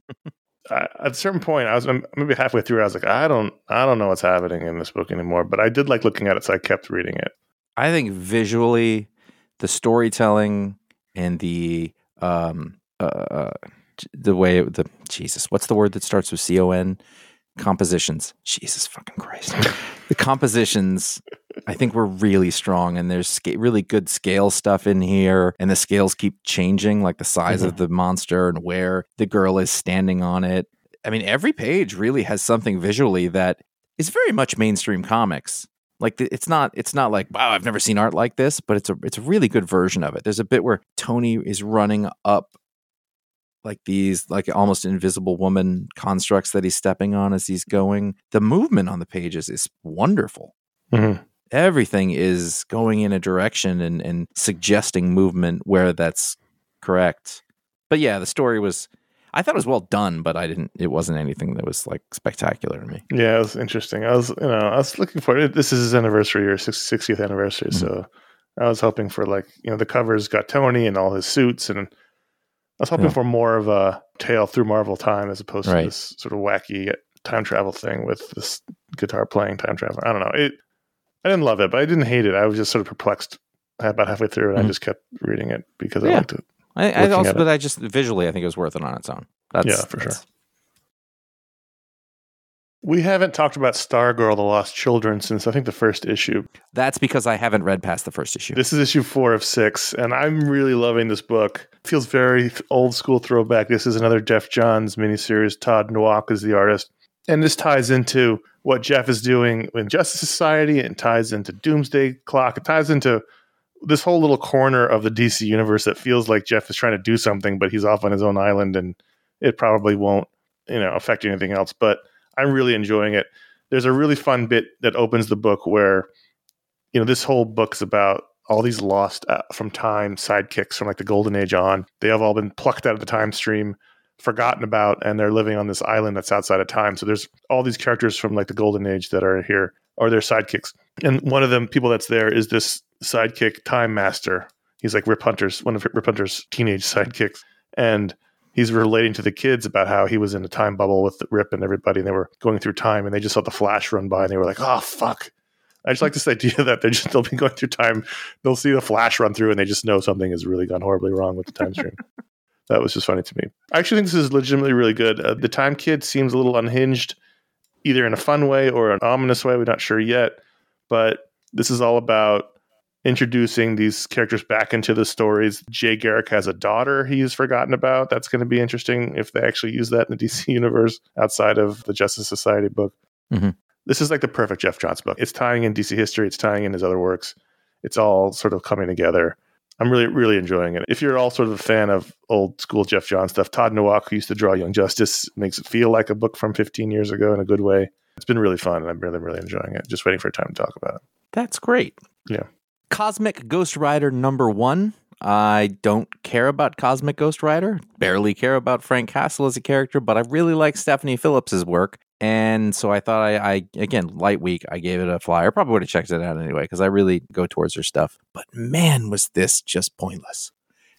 I, at a certain point, I was um, maybe halfway through. I was like, I don't, I don't know what's happening in this book anymore. But I did like looking at it, so I kept reading it. I think visually, the storytelling and the um uh the way it, the Jesus, what's the word that starts with C O N? Compositions. Jesus fucking Christ. The compositions, I think, were really strong, and there's sca- really good scale stuff in here, and the scales keep changing, like the size mm-hmm. of the monster and where the girl is standing on it. I mean, every page really has something visually that is very much mainstream comics. Like it's not, it's not like, wow, I've never seen art like this, but it's a, it's a really good version of it. There's a bit where Tony is running up like these, like almost invisible woman constructs that he's stepping on as he's going. The movement on the pages is wonderful. Mm-hmm. Everything is going in a direction and, and suggesting movement where that's correct. But yeah, the story was, I thought it was well done, but I didn't, it wasn't anything that was like spectacular to me. Yeah, it was interesting. I was, you know, I was looking for it. This is his anniversary or sixtieth anniversary. Mm-hmm. So I was hoping for like, you know, the covers got Tony and all his suits, and I was hoping yeah. for more of a tale through Marvel time as opposed to right. this sort of wacky time travel thing with this guitar playing time travel. I don't know. It, I didn't love it, but I didn't hate it. I was just sort of perplexed about halfway through, and mm-hmm. I just kept reading it because yeah. I liked it. I, I also, but I just visually, I think it was worth it on its own. That's, yeah, for that's, sure. We haven't talked about Stargirl, The Lost Children since I think the first issue. That's because I haven't read past the first issue. This is issue four of six, and I'm really loving this book. It feels very old school throwback. This is another Jeff Johns miniseries. Todd Nowak is the artist. And this ties into what Jeff is doing in Justice Society. It ties into Doomsday Clock. It ties into this whole little corner of the D C universe that feels like Jeff is trying to do something, but he's off on his own island, and it probably won't, you know, affect anything else. But I'm really enjoying it. There's a really fun bit that opens the book where, you know, this whole book's about all these lost uh, from time sidekicks from like the Golden Age on. They have all been plucked out of the time stream, forgotten about, and they're living on this island that's outside of time. So there's all these characters from like the Golden Age that are here, or their sidekicks. And one of them, people that's there, is this sidekick Time Master. He's like Rip Hunter's, one of Rip Hunter's teenage sidekicks. And he's relating to the kids about how he was in a time bubble with Rip and everybody, and they were going through time, and they just saw the Flash run by, and they were like, oh, fuck. I just like this idea that they're just, they'll be going through time, they'll see the Flash run through, and they just know something has really gone horribly wrong with the time stream. That was just funny to me. I actually think this is legitimately really good. Uh, the Time Kid seems a little unhinged, either in a fun way or an ominous way. We're not sure yet. But this is all about introducing these characters back into the stories. Jay Garrick has a daughter he's forgotten about. That's going to be interesting if they actually use that in the D C universe outside of the Justice Society book. Mm-hmm. This is like the perfect Jeff Johns book. It's tying in D C history. It's tying in his other works. It's all sort of coming together. I'm really, really enjoying it. If you're all sort of a fan of old school Jeff Johns stuff, Todd Nowak, who used to draw Young Justice, makes it feel like a book from fifteen years ago in a good way. It's been really fun, and I'm really, really enjoying it. Just waiting for time to talk about it. That's great. Yeah. Cosmic Ghost Rider number one. I don't care about Cosmic Ghost Rider. Barely care about Frank Castle as a character, but I really like Stephanie Phillips's work. And so I thought I, I, again, light week, I gave it a flyer. Probably would have checked it out anyway, because I really go towards her stuff. But man, was this just pointless.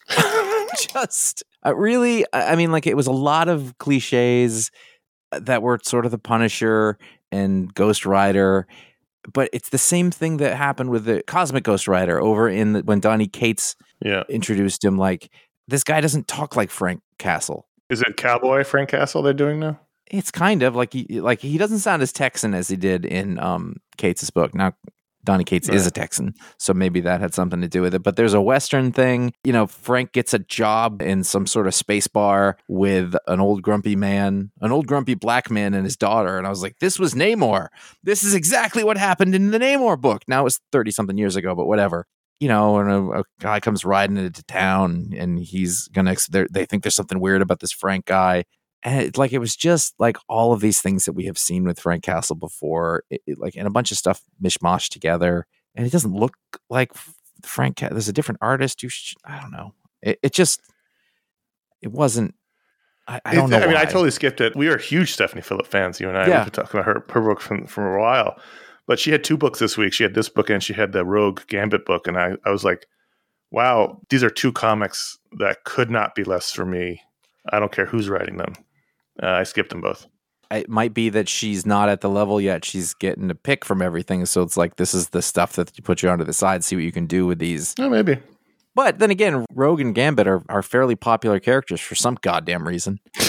just, I really, I mean, like, it was a lot of cliches that were sort of the Punisher and Ghost Rider. But it's the same thing that happened with the Cosmic Ghost Rider over in the, when Donny Cates yeah. introduced him. Like, this guy doesn't talk like Frank Castle. Is it Cowboy Frank Castle they're doing now? It's kind of like he like he doesn't sound as Texan as he did in um, Cates' book. Now, Donny Cates right. is a Texan, so maybe that had something to do with it. But there's a Western thing. You know, Frank gets a job in some sort of space bar with an old grumpy man, an old grumpy black man and his daughter. And I was like, this was Namor. This is exactly what happened in the Namor book. Now it was thirty-something years ago, but whatever. You know, and a, a guy comes riding into town, and he's going to, they think there's something weird about this Frank guy. And it, like, it was just like all of these things that we have seen with Frank Castle before, it, it, like, and a bunch of stuff mishmashed together. And it doesn't look like Frank. There's a different artist. You, sh- I don't know. It, it just, it wasn't. I, I don't it, know. I mean, why. I totally skipped it. We are huge Stephanie Phillip fans. You and I. Yeah. We've been talking about her her book from from a while. But she had two books this week. She had this book and she had the Rogue Gambit book. And I, I was like, wow, these are two comics that could not be less for me. I don't care who's writing them. Uh, I skipped them both. It might be that she's not at the level yet. She's getting to pick from everything. So it's like, this is the stuff that you put you onto the side, see what you can do with these. Oh, maybe. But then again, Rogue and Gambit are, are fairly popular characters for some goddamn reason.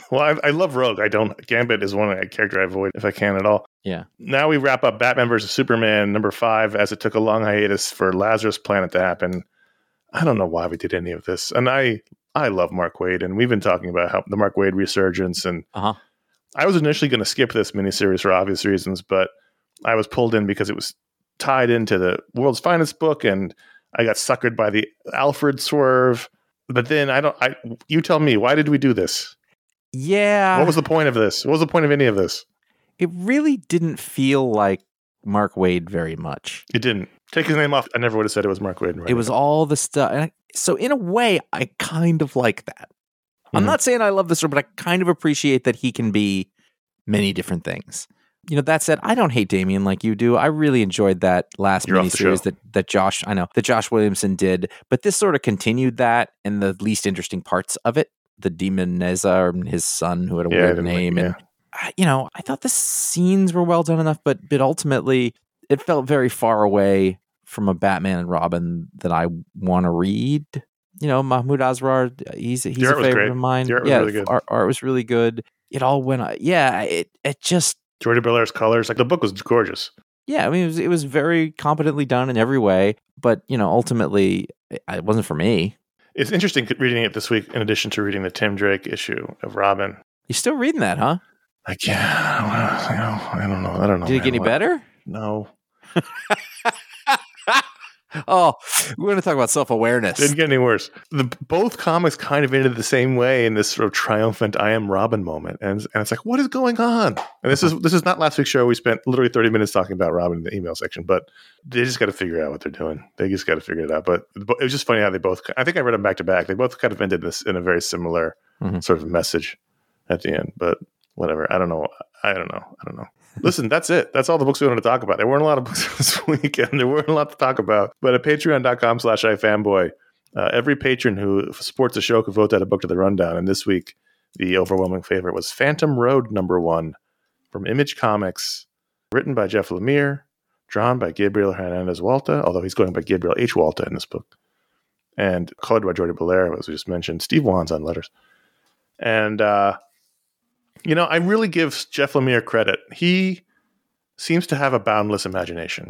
Well, I, I love Rogue. I don't. Gambit is one character I avoid if I can at all. Yeah. Now we wrap up Batman versus Superman number five, as it took a long hiatus for Lazarus Planet to happen. I don't know why we did any of this, and I I love Mark Waid, and we've been talking about how the Mark Waid resurgence, and uh-huh. I was initially going to skip this miniseries for obvious reasons, but I was pulled in because it was tied into the World's Finest book, and I got suckered by the Alfred swerve. But then I don't. I you tell me, why did we do this? Yeah. What was the point of this? What was the point of any of this? It really didn't feel like Mark Waid very much. It didn't. Take his name off. I never would have said it was Mark Waid. It was all the stuff. And I, so in a way, I kind of like that. Mm-hmm. I'm not saying I love this story, but I kind of appreciate that he can be many different things. You know, that said, I don't hate Damian like you do. I really enjoyed that last You're miniseries that, that Josh, I know, that Josh Williamson did. But this sort of continued that in the least interesting parts of it. The demon Neza, and his son, who had a yeah, weird name. Like, and, yeah. you know, I thought the scenes were well done enough, but but ultimately it felt very far away from a Batman and Robin that I want to read. You know, Mahmoud Asrar, he's he's a favorite of mine. The art yeah, was really good. Art, art was really good. It all went, yeah, it it just. Jordi Belaire's colors, like the book was gorgeous. Yeah, I mean, it was, it was very competently done in every way, but, you know, ultimately it wasn't for me. It's interesting reading it this week in addition to reading the Tim Drake issue of Robin. You're still reading that, huh? I can't. I don't know. I don't know. Did it get any better? No. Oh, we're going to talk about self-awareness. Didn't get any worse. The both comics kind of ended the same way in this sort of triumphant "I am Robin" moment, and and it's like, what is going on? And this is this is not last week's show. We spent literally thirty minutes talking about Robin in the email section, but they just got to figure out what they're doing. They just got to figure it out. But it was just funny how they both. I think I read them back to back. They both kind of ended this in a very similar mm-hmm. sort of message at the end. But whatever. I don't know. I don't know. I don't know. Listen, that's it. That's all the books we wanted to talk about. There weren't a lot of books this week, and there weren't a lot to talk about. But at patreon.com slash ifanboy, uh, every patron who supports the show can vote out a book to the rundown. And this week, the overwhelming favorite was Phantom Road number one from Image Comics, written by Jeff Lemire, drawn by Gabriel Hernandez Walta, although he's going by Gabriel H. Walta in this book, and colored by Jordi Belaire, as we just mentioned. Steve Wan's on letters. And, uh, you know, I really give Jeff Lemire credit. He seems to have a boundless imagination.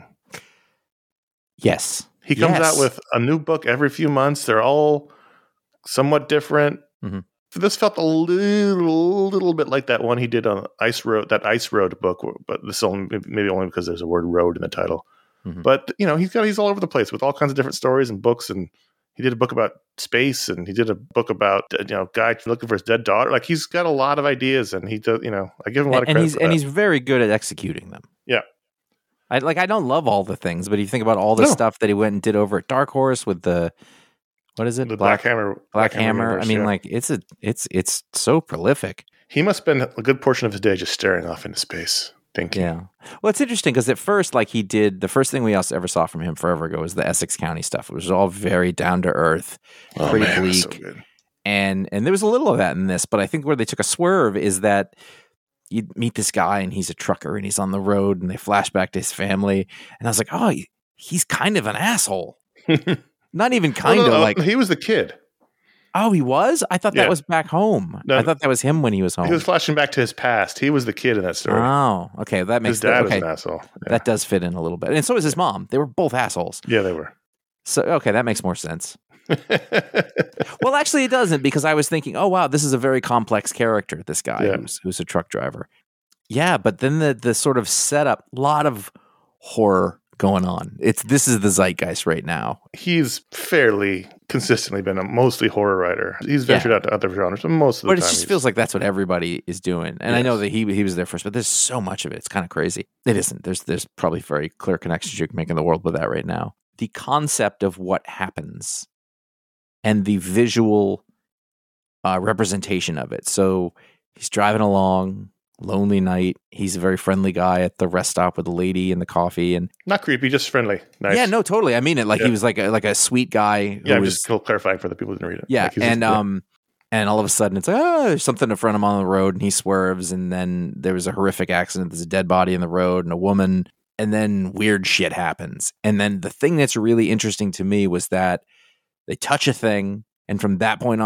Yes. He comes yes. out with a new book every few months. They're all somewhat different. Mm-hmm. This felt a little, little bit like that one he did on Ice Road, that Ice Road book, but this only maybe only because there's a word "road" in the title. Mm-hmm. But you know, he's got he's all over the place with all kinds of different stories and books, and he did a book about space, and he did a book about you know guy looking for his dead daughter. Like he's got a lot of ideas, and he does. You know, I give him a lot and, of credit. And he's for and that. he's very good at executing them. Yeah. I like. I don't love all the things, but you think about all the no. stuff that he went and did over at Dark Horse with the what is it? The Black, Black Hammer. Black, Black Hammer. Hammer I mean, yeah. like it's a it's it's so prolific. He must spend a good portion of his day just staring off into space, thinking. Yeah. Well, it's interesting because at first, like he did, the first thing we also ever saw from him forever ago was the Essex County stuff. It was all very down to earth, oh, pretty man, bleak, so good. and and there was a little of that in this. But I think where they took a swerve is that you meet this guy and he's a trucker and he's on the road and they flash back to his family, and I was like, oh, he, he's kind of an asshole. Not even kind well, no, of no, like he was the kid. Oh, he was? I thought Yeah. that was back home. No, I thought that was him when he was home. He was flashing back to his past. He was the kid in that story. Oh, okay. That makes his dad okay. was an asshole. Yeah. That does fit in a little bit. And so was his mom. They were both assholes. Yeah, they were. So, okay, that makes more sense. Well, actually, it doesn't because I was thinking, oh, wow, this is a very complex character, this guy Yeah. who's who's a truck driver. Yeah, but then the the sort of setup, a lot of horror going on. It's this is the zeitgeist right now. He's fairly consistently been a mostly horror writer. He's ventured Yeah. out to other genres, but most of the But time. it just he's- feels like that's what everybody is doing. And I know Yes. that he he was there first, but there's so much of it. It's kind of crazy. It isn't. There's there's probably very clear connections you can make in the world with that right now. The concept of what happens and the visual uh, representation of it. So he's driving along, lonely night. He's a very friendly guy at the rest stop with the lady and the coffee. And not creepy, just friendly. Nice. yeah, no, totally. I mean it. Like Yeah. he was like a, like a sweet guy. Who Yeah, I'm was, just clarifying for the people who didn't read it. Yeah, Like, he's and just- um, and all of a sudden it's like, oh, there's something in front of him on the road, and he swerves, and then there was a horrific accident. There's a dead body in the road and a woman, and then weird shit happens. And then the thing that's really interesting to me was that they touch a thing, and from that point on, the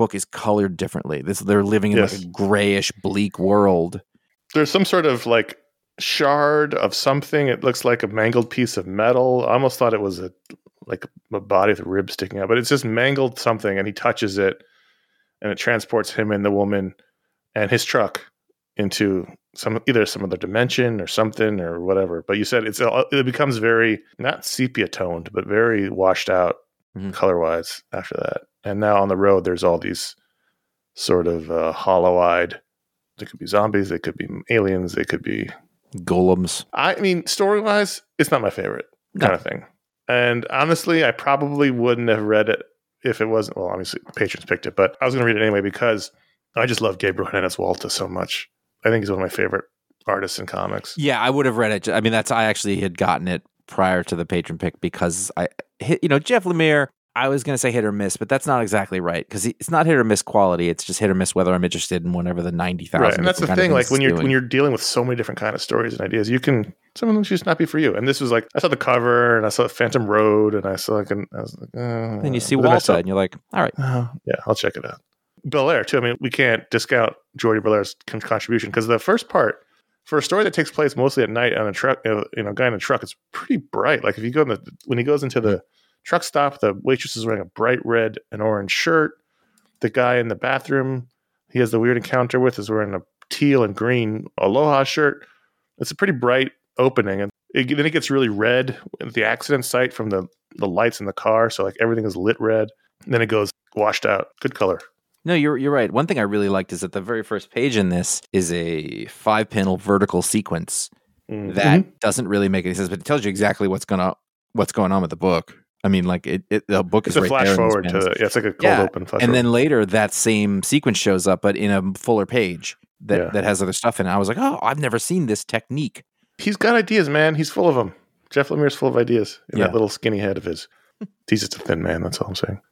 book is colored differently. This they're living in Yes. like a grayish, bleak world. There's some sort of like shard of something. It looks like a mangled piece of metal. I almost thought it was a like a body with a rib sticking out, but it's just mangled something, and he touches it, and it transports him and the woman and his truck into some either some other dimension or something or whatever. But you said it's it becomes very not sepia toned, but very washed out Mhm. color wise after that. And now on the road, there's all these sort of uh, hollow eyed. They could be zombies, they could be aliens, they could be Golems. I mean, story wise, it's not my favorite No. kind of thing. And honestly, I probably wouldn't have read it if it wasn't. Well, obviously, patrons picked it, but I was going to read it anyway because I just love Gabriel Hernandez Walta so much. I think he's one of my favorite artists in comics. Yeah, I would have read it. I mean, that's I actually had gotten it prior to the patron pick because I, hit, you know, Jeff Lemire. I was going to say hit or miss, but that's not exactly right because it's not hit or miss quality. It's just hit or miss whether I'm interested in whatever the ninety thousand. Right, and that's the thing. Like when you're doing. when you're dealing with so many different kind of stories and ideas, you can some of them just not be for you. And this was like I saw the cover and I saw Phantom Road and I saw like an, I was like, oh. Then you see But then I Walta saw- and you're like, all right. Oh, yeah, I'll check it out. Belair too. I mean, we can't discount Jordy Belair's con- contribution because the first part for a story that takes place mostly at night on a truck, you know, you know, guy in a truck, it's pretty bright. Like if you go in the when he goes into the truck stop, the waitress is wearing a bright red and orange shirt. The guy in the bathroom he has the weird encounter with is wearing a teal and green Aloha shirt. It's a pretty bright opening, and it, then it gets really red at the accident site from the the lights in the car. So like everything is lit red. And then it goes washed out. Good color. No, you're you're right. One thing I really liked is that the very first page in this is a five panel vertical sequence Mm. that doesn't really make any sense, but it tells you exactly what's gonna what's going on with the book. I mean, like it, it the book It's is a right flash there in these forward to panels. yeah, it's like a cold Yeah, open flash and forward. then later that same sequence shows up, but in a fuller page that, Yeah. that has other stuff in it. I was like, oh, I've never seen this technique. He's got ideas, man. He's full of them. Jeff Lemire's full of ideas in Yeah. that little skinny head of his. He's just a thin man. That's all I'm saying.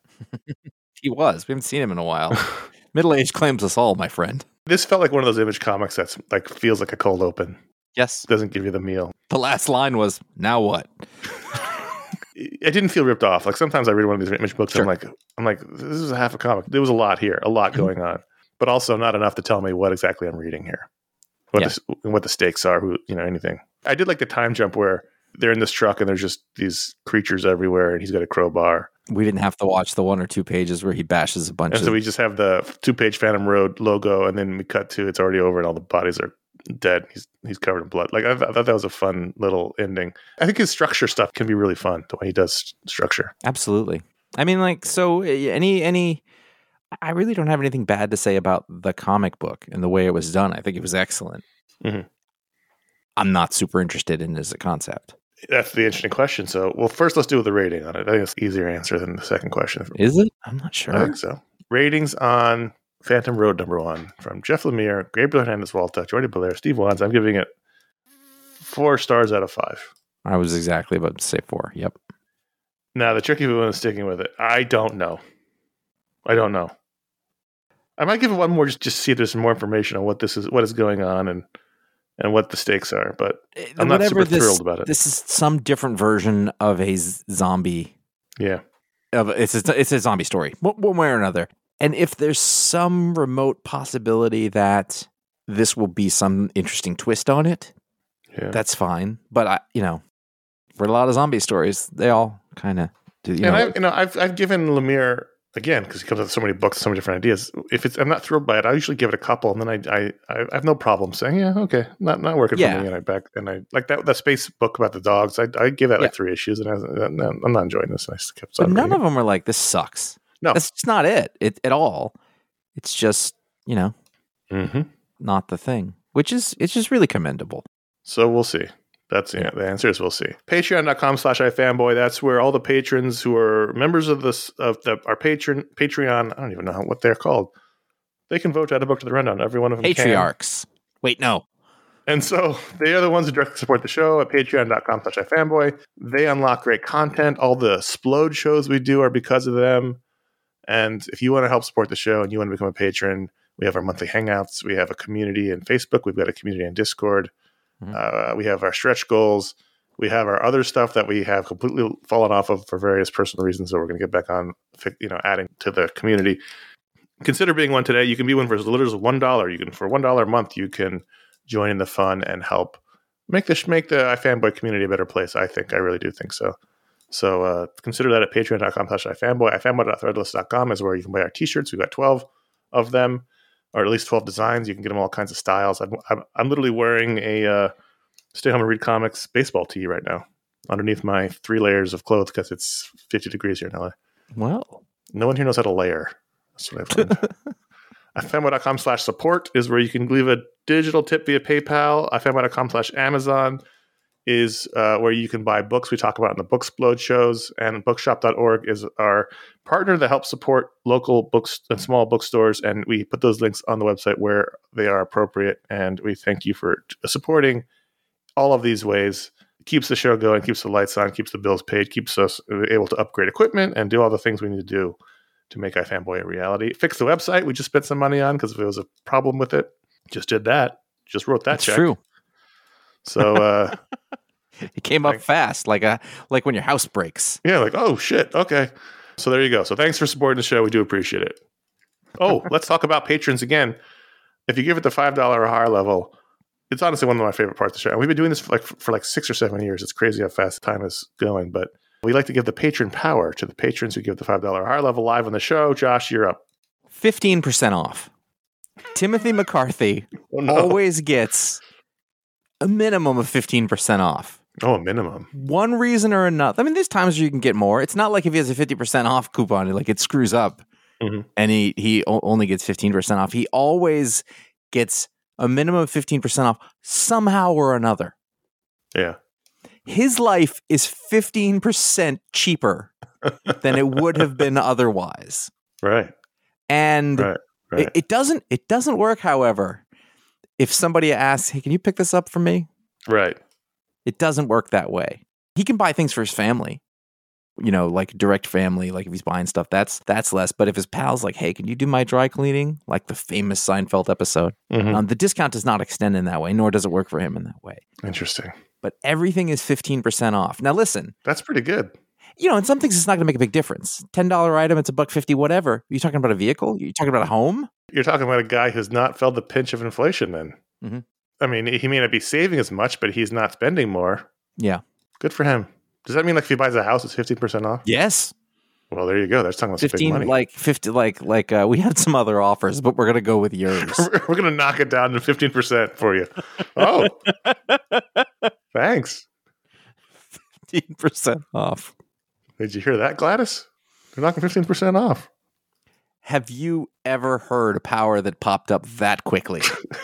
He was. We haven't seen him in a while. Middle age claims us all, my friend. This felt like one of those Image comics that's like feels like a cold open. Yes. Doesn't give you the meal. The last line was, now what? I didn't feel ripped off. Like sometimes I read one of these Image books Sure. and I'm like, I'm like, this is a half a comic. There was a lot here, a lot Mhm. going on, but also not enough to tell me what exactly I'm reading here, what Yeah. the what the stakes are, who you know anything. I did like the time jump where they're in this truck and there's just these creatures everywhere, and he's got a crowbar, We didn't have to watch the one or two pages where he bashes a bunch and of so we just have the two page Phantom Road logo, and then we cut to it's already over and all the bodies are dead. He's he's covered in blood. Like I, th- I thought that was a fun little ending. I think his structure stuff can be really fun. The way he does s- structure. Absolutely. I mean, like, so uh, any, any, I really don't have anything bad to say about the comic book and the way it was done. I think it was excellent. Mhm. I'm not super interested in it as a concept. That's the interesting question. So, well, first let's do the rating on it. I think it's an easier answer than the second question. Is it? I'm not I sure. think so. Ratings on Phantom Road number one from Jeff Lemire, Gabriel Hernandez Walta, Jordy Belair, Steve Wands. I'm giving it four stars out of five. I was exactly about to say four. Yep. Now, the tricky one is sticking with it. I don't know. I don't know. I might give it one more just just see if there's some more information on what this is, what is going on, and and what the stakes are. But I'm not Whatever super this, thrilled about it. This is some different version of a z- zombie. Yeah. Of it's a, it's a zombie story, one one way or another. And if there's some remote possibility that this will be some interesting twist on it, Yeah. that's fine. But I, you know, for a lot of zombie stories, they all kind of do. You and know, I, you know, I've I've given Lemire again because he comes up with so many books, so many different ideas. If it's, I'm not thrilled by it, I usually give it a couple, and then I I, I have no problem saying, yeah, okay, not not working Yeah. for me, and I back and I like that that space book about the dogs. I I give that like Yeah. three issues, and I was, uh, no, I'm not enjoying this. And I just kept but on none reading of them are like this sucks. No. That's just not it. It at all. It's just you know it. Mm-hmm. not the thing, which is it's just really commendable. So we'll see. That's yeah, the answer is we'll see. Patreon.com slash iFanboy. That's where all the patrons who are members of this of the our patron Patreon. I don't even know how, what they're called. They can vote to add a book to the rundown. Every one of them can. Patriarchs. Wait, no. And so they are the ones who directly support the show at patreon.com slash iFanboy. They unlock great content. All the Splode shows we do are because of them. And if you want to help support the show and you want to become a patron, we have our monthly hangouts. We have a community in Facebook. We've got a community in Discord. Mhm. Uh, we have our stretch goals. We have our other stuff that we have completely fallen off of for various personal reasons that we're going to get back on, you know, adding to the community. consider being one today. You can be one for as little as one dollar. You can for one dollar a month. You can join in the fun and help make the make the iFanboy community a better place. I think I really do think so. So uh, consider that at patreon dot com slash iFanboy. iFanboy dot threadless dot com is where you can buy our T-shirts. We've got twelve of them, or at least twelve designs. You can get them all kinds of styles. I'm I'm, I'm literally wearing a uh, Stay Home and Read Comics baseball tee right now underneath my three layers of clothes because it's fifty degrees here in L A. Well, no one here knows how to layer. That's what I've learned. iFanboy dot com slash support is where you can leave a digital tip via PayPal. iFanboy dot com slash Amazon is uh, where you can buy books we talk about in the Booksplode shows. And bookshop dot org is our partner that helps support local books and small bookstores. And we put those links on the website where they are appropriate. And we thank you for supporting all of these ways. It keeps the show going, keeps the lights on, keeps the bills paid, keeps us able to upgrade equipment and do all the things we need to do to make iFanboy a reality. Fix the website we just spent some money on because there was a problem with it. Just did that. Just wrote that That's check. true. So uh, it came up Thanks. fast, like a like when your house breaks. yeah, like, oh, shit. Okay. So there you go. So thanks for supporting the show. We do appreciate it. Oh, let's talk about patrons again. If you give it the five dollars or higher level, it's honestly one of my favorite parts of the show. And we've been doing this for like for like six or seven years. It's crazy how fast time is going. But we like to give the patron power to the patrons who give the five dollars or higher level live on the show. Josh, you're up. fifteen percent off. Timothy McCarthy Oh, no. always gets a minimum of fifteen percent off. Oh, a minimum. One reason or another. I mean, there's times where you can get more. It's not like if he has a fifty percent off coupon, like it screws up Mhm. and he, he o- only gets fifteen percent off. He always gets a minimum of fifteen percent off somehow or another. Yeah. His life is fifteen percent cheaper than it would have been otherwise. Right. And Right. Right. it, it doesn't it doesn't work, however, if somebody asks, hey, can you pick this up for me? Right. It doesn't work that way. He can buy things for his family, you know, like direct family, like if he's buying stuff, that's that's less. But if his pal's like, hey, can you do my dry cleaning? Like the famous Seinfeld episode. Mhm. Um, the discount does not extend in that way, nor does it work for him in that way. Interesting. But everything is fifteen percent off. Now, listen, That's pretty good. you know, in some things, it's not going to make a big difference. ten dollars item, it's a buck fifty, whatever. Are you talking about a vehicle? Are you talking about a home? You're talking about a guy who's not felt the pinch of inflation then. Mhm. I mean, he may not be saving as much, but he's not spending more. Yeah. Good for him. Does that mean like if he buys a house, it's fifteen percent off? Yes. Well, there you go. That's talking about some big fifteen, money. like fifty, like, like, uh, we had some other offers, but we're going to go with yours. We're going to knock it down to fifteen percent for you. Oh, thanks. fifteen percent off. Did you hear that, Gladys? They're knocking fifteen percent off. Have you ever heard a power that popped up that quickly?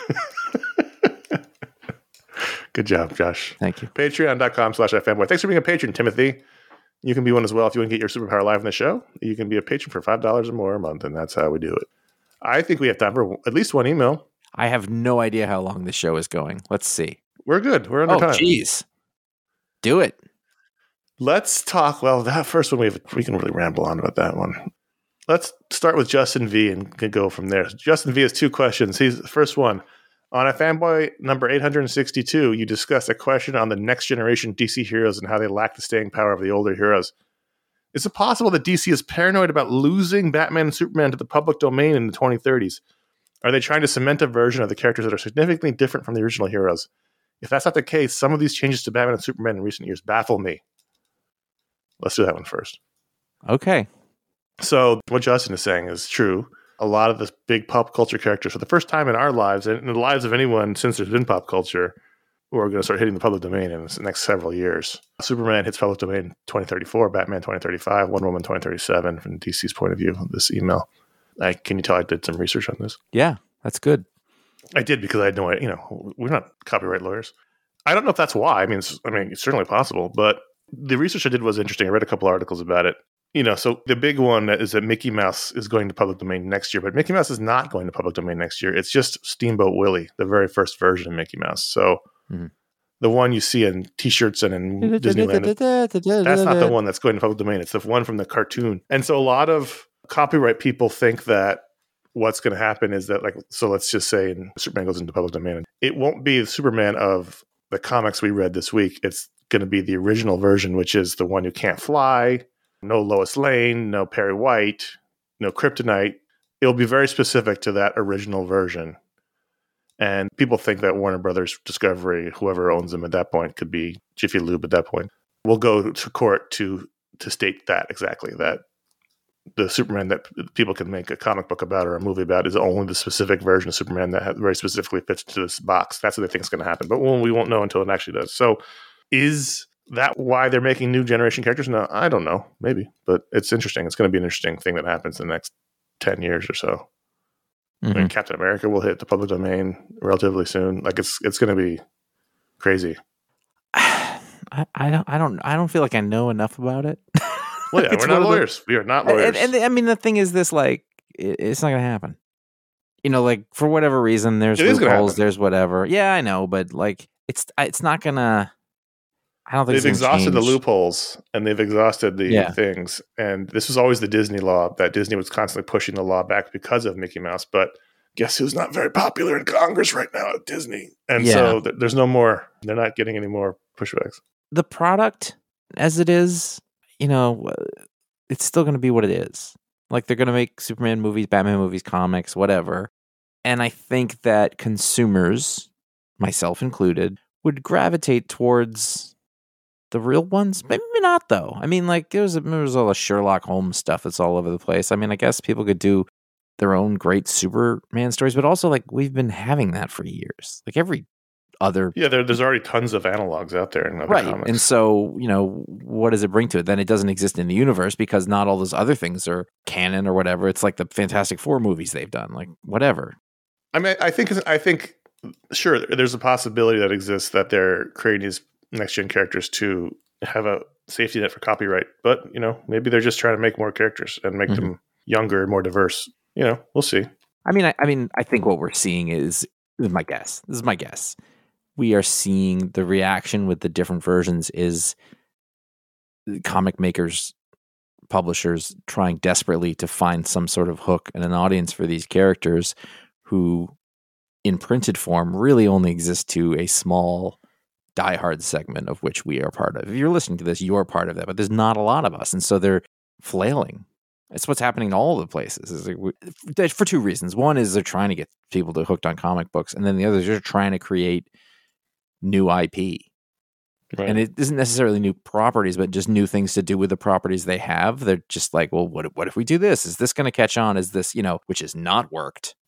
Good job, Josh. Thank you. Patreon dot com slash iFanboy. Thanks for being a patron, Timothy. You can be one as well if you want to get your superpower live on the show. You can be a patron for five dollars or more a month, and that's how we do it. I think we have time for at least one email. I have no idea how long this show is going. Let's see. We're good. We're under Oh, time. geez. Do it. Let's talk. Well, that first one, we have, we can really ramble on about that one. Let's start with Justin V and go from there. Justin V has two questions. He's the first one. On iFanboy number eight hundred sixty-two, you discussed a question on the next generation D C heroes and how they lack the staying power of the older heroes. Is it possible that D C is paranoid about losing Batman and Superman to the public domain in the twenty thirties? Are they trying to cement a version of the characters that are significantly different from the original heroes? If that's not the case, some of these changes to Batman and Superman in recent years baffle me. Let's do that one first. Okay. So what Justin is saying is true. A lot of the big pop culture characters, for the first time in our lives, and in the lives of anyone since there's been pop culture, who are going to start hitting the public domain in the next several years. Superman hits public domain twenty thirty-four, Batman twenty thirty-five, Wonder Woman twenty thirty-seven, from D C's point of view, this email. I, can you tell I did some research on this? Yeah, that's good. I did because I had no idea. You know, we're not copyright lawyers. I don't know if that's why. I mean, it's, I mean, it's certainly possible, but the research I did was interesting. I read a couple articles about it. You know, so the big one is that Mickey Mouse is going to public domain next year, but Mickey Mouse is not going to public domain next year. It's just Steamboat Willie, the very first version of Mickey Mouse. So Mhm. the one you see in T-shirts and in Disneyland, that's not the one that's going to public domain. It's the one from the cartoon. And so a lot of copyright people think that what's going to happen is that, like, so let's just say in Superman goes into public domain, it won't be the Superman of the comics we read this week. It's going to be the original version, which is the one who can't fly. No Lois Lane, no Perry White, no Kryptonite. it'll be very specific to that original version. And people think that Warner Brothers Discovery, whoever owns them at that point, could be Jiffy Lube at that point, will go to court to to state that exactly, that the Superman that people can make a comic book about or a movie about is only the specific version of Superman that very specifically fits into this box. That's what they think is going to happen. But well, we won't know until it actually does. So is that why they're making new generation characters? No, I don't know. Maybe. But it's interesting. It's going to be an interesting thing that happens in the next ten years or so. Mm-hmm. I mean, Captain America will hit the public domain relatively soon. Like it's it's going to be crazy. I, I don't I don't I don't feel like I know enough about it. Well, yeah, we're not lawyers. The, we are not lawyers. And, and, and I mean, the thing is, this like it, it's not going to happen. You know, like for whatever reason, there's it loopholes, there's whatever. Yeah, I know, but like it's it's not gonna. I don't think they've it's exhausted change. the loopholes and they've exhausted the yeah. things. And this was always the Disney law, that Disney was constantly pushing the law back because of Mickey Mouse. But guess who's not very popular in Congress right now at Disney? And yeah. so th- there's no more. They're not getting any more pushbacks. The product, as it is, you know, it's still going to be what it is. Like they're going to make Superman movies, Batman movies, comics, whatever. And I think that consumers, myself included, would gravitate towards the real ones. Maybe not, though. I mean, like there was, there was all the Sherlock Holmes stuff that's all over the place. I mean, I guess people could do their own great Superman stories, but also like we've been having that for years. Like every other yeah there, there's already tons of analogs out there in other right comics. And so, you know, what does it bring to it? Then it doesn't exist in the universe because not all those other things are canon or whatever. It's like the Fantastic Four movies they've done, like whatever. I mean, I think I think sure there's a possibility that exists that they're creating these next gen characters to have a safety net for copyright, but you know, maybe they're just trying to make more characters and make mm-hmm. them younger and more diverse. You know, we'll see. I mean, I, I mean, I think what we're seeing is, this is my guess. This is my guess. We are seeing the reaction with the different versions is comic makers, publishers trying desperately to find some sort of hook and an audience for these characters who, in printed form, really only exist to a small, diehard segment of which we are part of. If you're listening to this, you're part of that, but there's not a lot of us, and so they're flailing. It's what's happening in all the places. Is like we, for two reasons. One is they're trying to get people to hooked on comic books, and then the other is they're trying to create new I P. Right. And it isn't necessarily new properties, but just new things to do with the properties they have. They're just like, well, what, what if we do this? Is this going to catch on? Is this, you know, which has not worked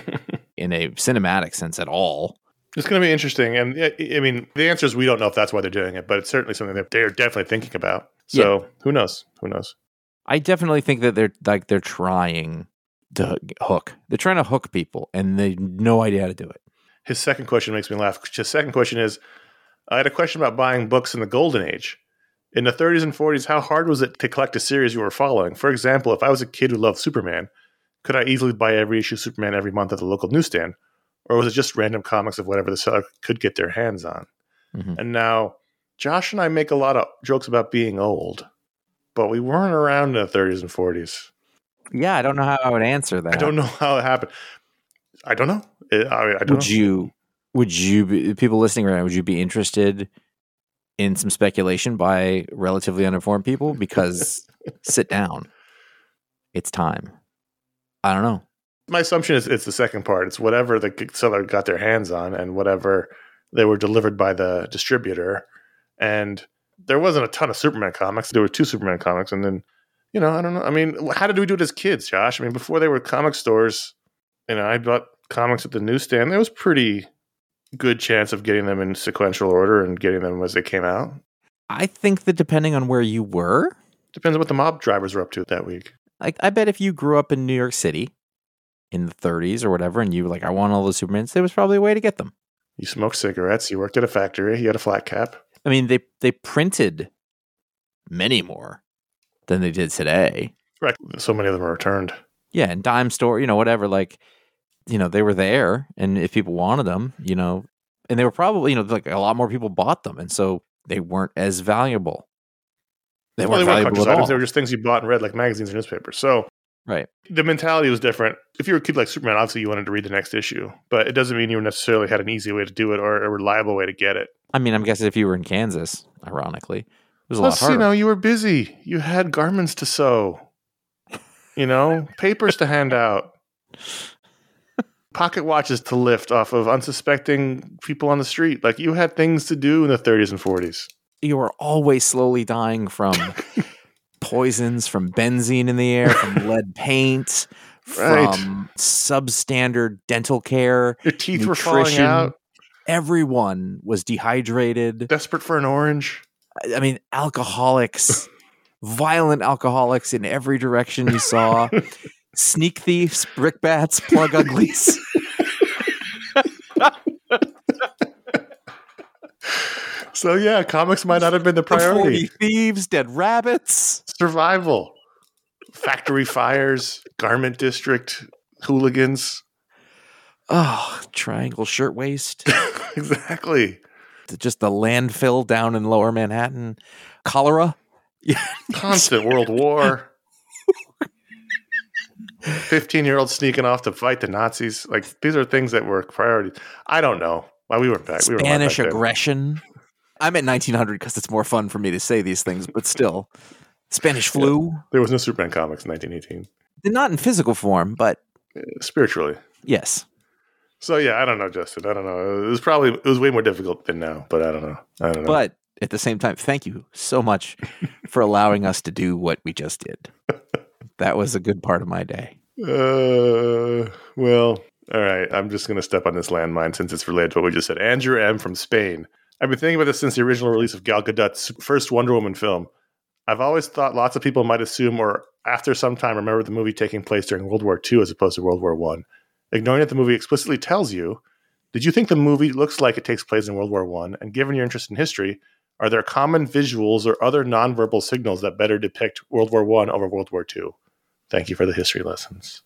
in a cinematic sense at all. It's going to be interesting. And I mean, the answer is we don't know if that's why they're doing it, but it's certainly something that they're definitely thinking about. So yeah. who knows? Who knows? I definitely think that they're like, they're trying to hook. They're trying to hook people and they have no idea how to do it. His second question makes me laugh. His second question is, I had a question about buying books in the Golden Age. In the thirties and forties, how hard was it to collect a series you were following? For example, if I was a kid who loved Superman, could I easily buy every issue of Superman every month at the local newsstand? Or was it just random comics of whatever the seller could get their hands on? Mm-hmm. And now, Josh and I make a lot of jokes about being old, but we weren't around in the thirties and forties. Yeah, I don't know how I would answer that. I don't know how it happened. I don't know. I, mean, I don't would know. you, would you, be, people listening right now, would you be interested in some speculation by relatively uninformed people? Because sit down. It's time. I don't know. My assumption is it's the second part. It's whatever the seller got their hands on and whatever they were delivered by the distributor. And there wasn't a ton of Superman comics. There were two Superman comics. And then, you know, I don't know. I mean, how did we do it as kids, Josh? I mean, before there were comic stores, you know, I bought comics at the newsstand. There was pretty good chance of getting them in sequential order and getting them as they came out. I think that depending on where you were. Depends on what the mob drivers were up to that week. Like, I bet if you grew up in New York City in the thirties or whatever, and you were like, I want all those Supermans, there was probably a way to get them. You smoked cigarettes, you worked at a factory, you had a flat cap. I mean, they, they printed many more than they did today. Right. So many of them are returned. Yeah, and dime store, you know, whatever, like, you know, they were there, and if people wanted them, you know, and they were probably, you know, like a lot more people bought them, and so they weren't as valuable. They well, weren't they valuable weren't at all. They were just things you bought and read, like magazines and newspapers. So right. The mentality was different. If you were a kid like Superman, obviously you wanted to read the next issue, but it doesn't mean you necessarily had an easy way to do it or a reliable way to get it. I mean, I'm guessing if you were in Kansas, ironically, it was a Plus, lot harder. You know, you were busy. You had garments to sew, you know, papers to hand out. Pocket watches to lift off of unsuspecting people on the street. Like, you had things to do in the thirties and forties. You were always slowly dying from poisons, from benzene in the air, from lead paint, Right. from substandard dental care. Your teeth were falling nutrition. out. Everyone was dehydrated. Desperate for an orange. I mean, alcoholics, violent alcoholics in every direction you saw. Sneak thieves, brickbats, plug uglies. So yeah, comics might not have been the priority. forty thieves, dead rabbits. Survival. Factory fires, garment district, hooligans. Oh, triangle shirtwaist. Exactly. Just the landfill down in lower Manhattan. Cholera. Yeah. Constant world war. fifteen-year-old sneaking off to fight the Nazis. Like, these are things that were priorities. I don't know. Why we weren't back. We were Spanish back then. aggression. I'm at nineteen hundred because it's more fun for me to say these things, but still. Spanish flu. There was no Superman comics in nineteen eighteen. Not in physical form, but Uh, spiritually. yes. So yeah, I don't know, Justin. I don't know. It was probably it was way more difficult than now, but I don't know. I don't know. But at the same time, thank you so much for allowing us to do what we just did. That was a good part of my day. Uh, well, all right. I'm just going to step on this landmine since it's related to what we just said. Andrew M. from Spain. I've been thinking about this since the original release of Gal Gadot's first Wonder Woman film. I've always thought lots of people might assume or after some time remember the movie taking place during World War Two as opposed to World War One. Ignoring that the movie explicitly tells you, did you think the movie looks like it takes place in World War One? And given your interest in history, are there common visuals or other nonverbal signals that better depict World War One over World War Two? Thank you for the history lessons.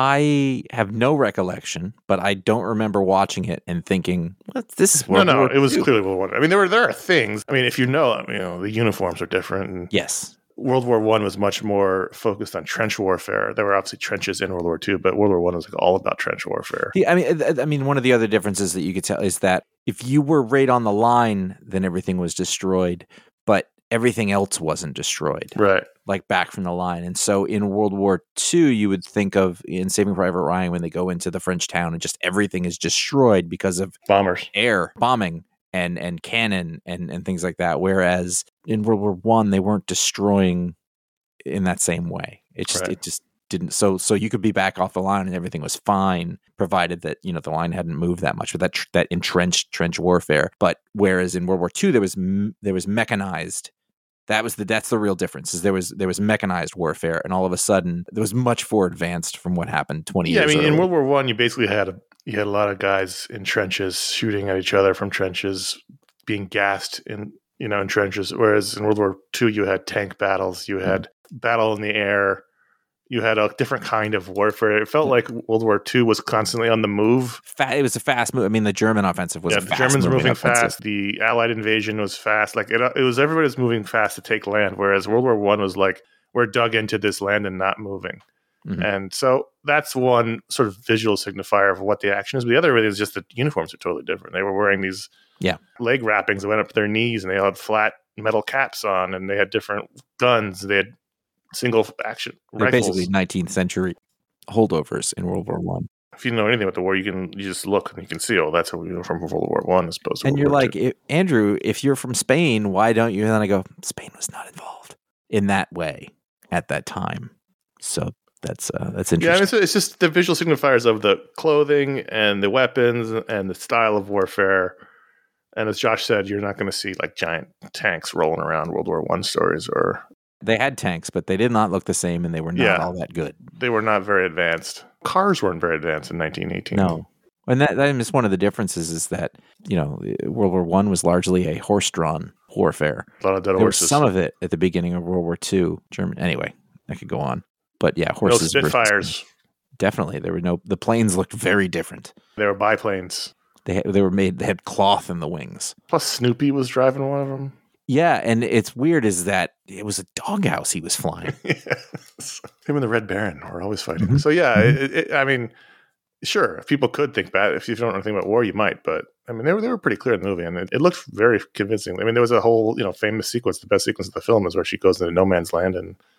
I have no recollection, but I don't remember watching it and thinking, "What? This is World no, no, War it was Two." clearly World War One. I mean, there were there are things. I mean, if you know, you know, the uniforms are different, and Yes. World War One was much more focused on trench warfare. There were obviously trenches in World War Two, but World War One was like all about trench warfare. Yeah, I mean, I I mean, one of the other differences that you could tell is that if you were right on the line, then everything was destroyed, but everything else wasn't destroyed, Right. like back from the line. And so in World War Two, you would think of in Saving Private Ryan when they go into the French town and just everything is destroyed because of Bombers. air bombing and and cannon and and things like that. Whereas in World War One, they weren't destroying in that same way. It just Right. it just didn't. So so you could be back off the line and everything was fine, provided that you know the line hadn't moved that much with that tr- that entrenched trench warfare. But whereas in World War Two, there was m- there was mechanized. That was the that's the real difference. Is there was there was mechanized warfare, and all of a sudden there was much more advanced from what happened twenty Yeah, I years. mean, in earlier. World War One, you basically had a you had a lot of guys in trenches shooting at each other from trenches, being gassed in you know in trenches. Whereas in World War Two, you had tank battles, you had battle in the air, you had a different kind of warfare. It felt like World War Two was constantly on the move. Fa- it was a fast move. I mean, the German offensive was Yeah, a the fast Germans were moving offensive. fast. The Allied invasion was fast. Like it, it was everybody was moving fast to take land. Whereas World War One was like we're dug into this land and not moving. Mhm. And so that's one sort of visual signifier of what the action is. But the other really is just the uniforms are totally different. They were wearing these Yeah. leg wrappings that went up to their knees, and they all had flat metal caps on, and they had different guns. They had single action They're rifles. basically nineteenth century holdovers in World War One. If you know anything about the war, you can you just look and you can see, oh, that's a uniform from World War One as opposed to And World you're War like, Two. "I- Andrew, if you're from Spain, why don't you? And then I go, Spain was not involved in that way at that time. So that's uh, that's Yeah, I mean, interesting. it's, it's just the visual signifiers of the clothing and the weapons and the style of warfare. And as Josh said, you're not going to see like giant tanks rolling around World War One stories, or They had tanks, but they did not look the same, and they were not Yeah. all that good. they were not very advanced. Cars weren't very advanced in nineteen eighteen. No. And that, that is one of the differences is that, you know, World War One was largely a horse-drawn warfare. A lot of dead There was horses. some of it at the beginning of World War Two. German, anyway, I could go on. But yeah, no horses. versus- Spitfires. Definitely. There were no, the planes looked very different. They were biplanes. They had, they were made, they had cloth in the wings. Plus, Snoopy was driving one of them. Yeah. And it's weird is that it was a doghouse he was flying. Yes. Him and the Red Baron were always fighting. Mhm. So yeah, Mhm. it, it, I mean, sure, if people could think bad, if you don't know anything about war, you might. But I mean, they were they were pretty clear in the movie, and it, it looked very convincing. I mean, there was a whole you know famous sequence. The best sequence of the film is where she goes into no man's land and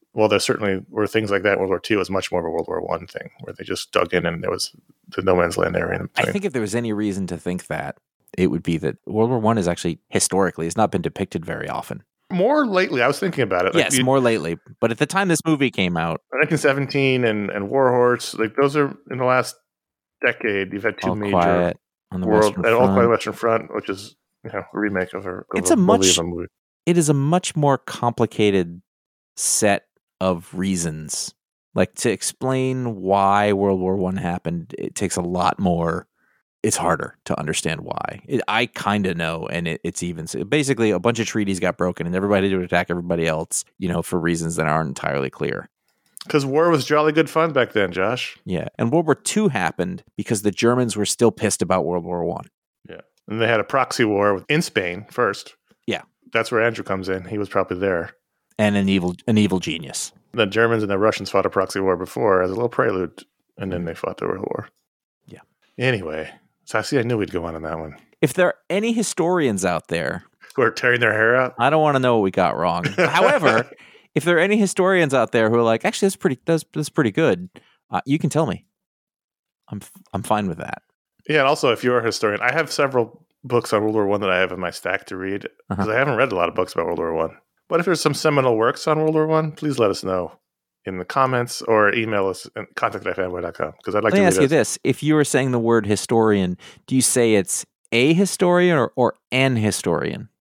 well, there certainly were things like that in World War Two. It was much more of a World War One thing where they just dug in and there was the no man's land area. I think if there was any reason to think that, it would be that World War One is actually, historically, it's not been depicted very often. More lately, I was thinking about it. Like yes, you, more lately. But at the time this movie came out, nineteen seventeen and, and War Horse, like those are in the last decade. You've had two All major Quiet on the world Western and Front. All Quiet on the Western Front, which is you know a remake of a, of it's a, a much. of a movie. It is a much more complicated set of reasons. Like to explain why World War One happened, it takes a lot more. It's harder to understand why. It, I kind of know, and it, it's even basically a bunch of treaties got broken, and everybody to attack everybody else, you know, for reasons that aren't entirely clear. Because war was jolly good fun back then, Josh. Yeah, and World War Two happened because the Germans were still pissed about World War One. Yeah, and they had a proxy war in Spain first. Yeah, that's where Andrew comes in. He was probably there, and an evil, an evil genius. The Germans and the Russians fought a proxy war before as a little prelude, and then they fought the World War. Yeah. Anyway. So I see I knew we'd go on on that one. If there are any historians out there who are tearing their hair out, I don't want to know what we got wrong. However, if there are any historians out there who are like, actually, that's pretty, that's, that's pretty good, uh, you can tell me. I'm I'm fine with that. Yeah, and also if you're a historian, I have several books on World War One that I have in my stack to read because uh-huh. I haven't read a lot of books about World War One. But if there's some seminal works on World War One, please let us know in the comments or email us at contact at fanboy dot com because I'd like Let to me read ask you it. this. If you were saying the word historian, do you say it's a historian or, or an historian?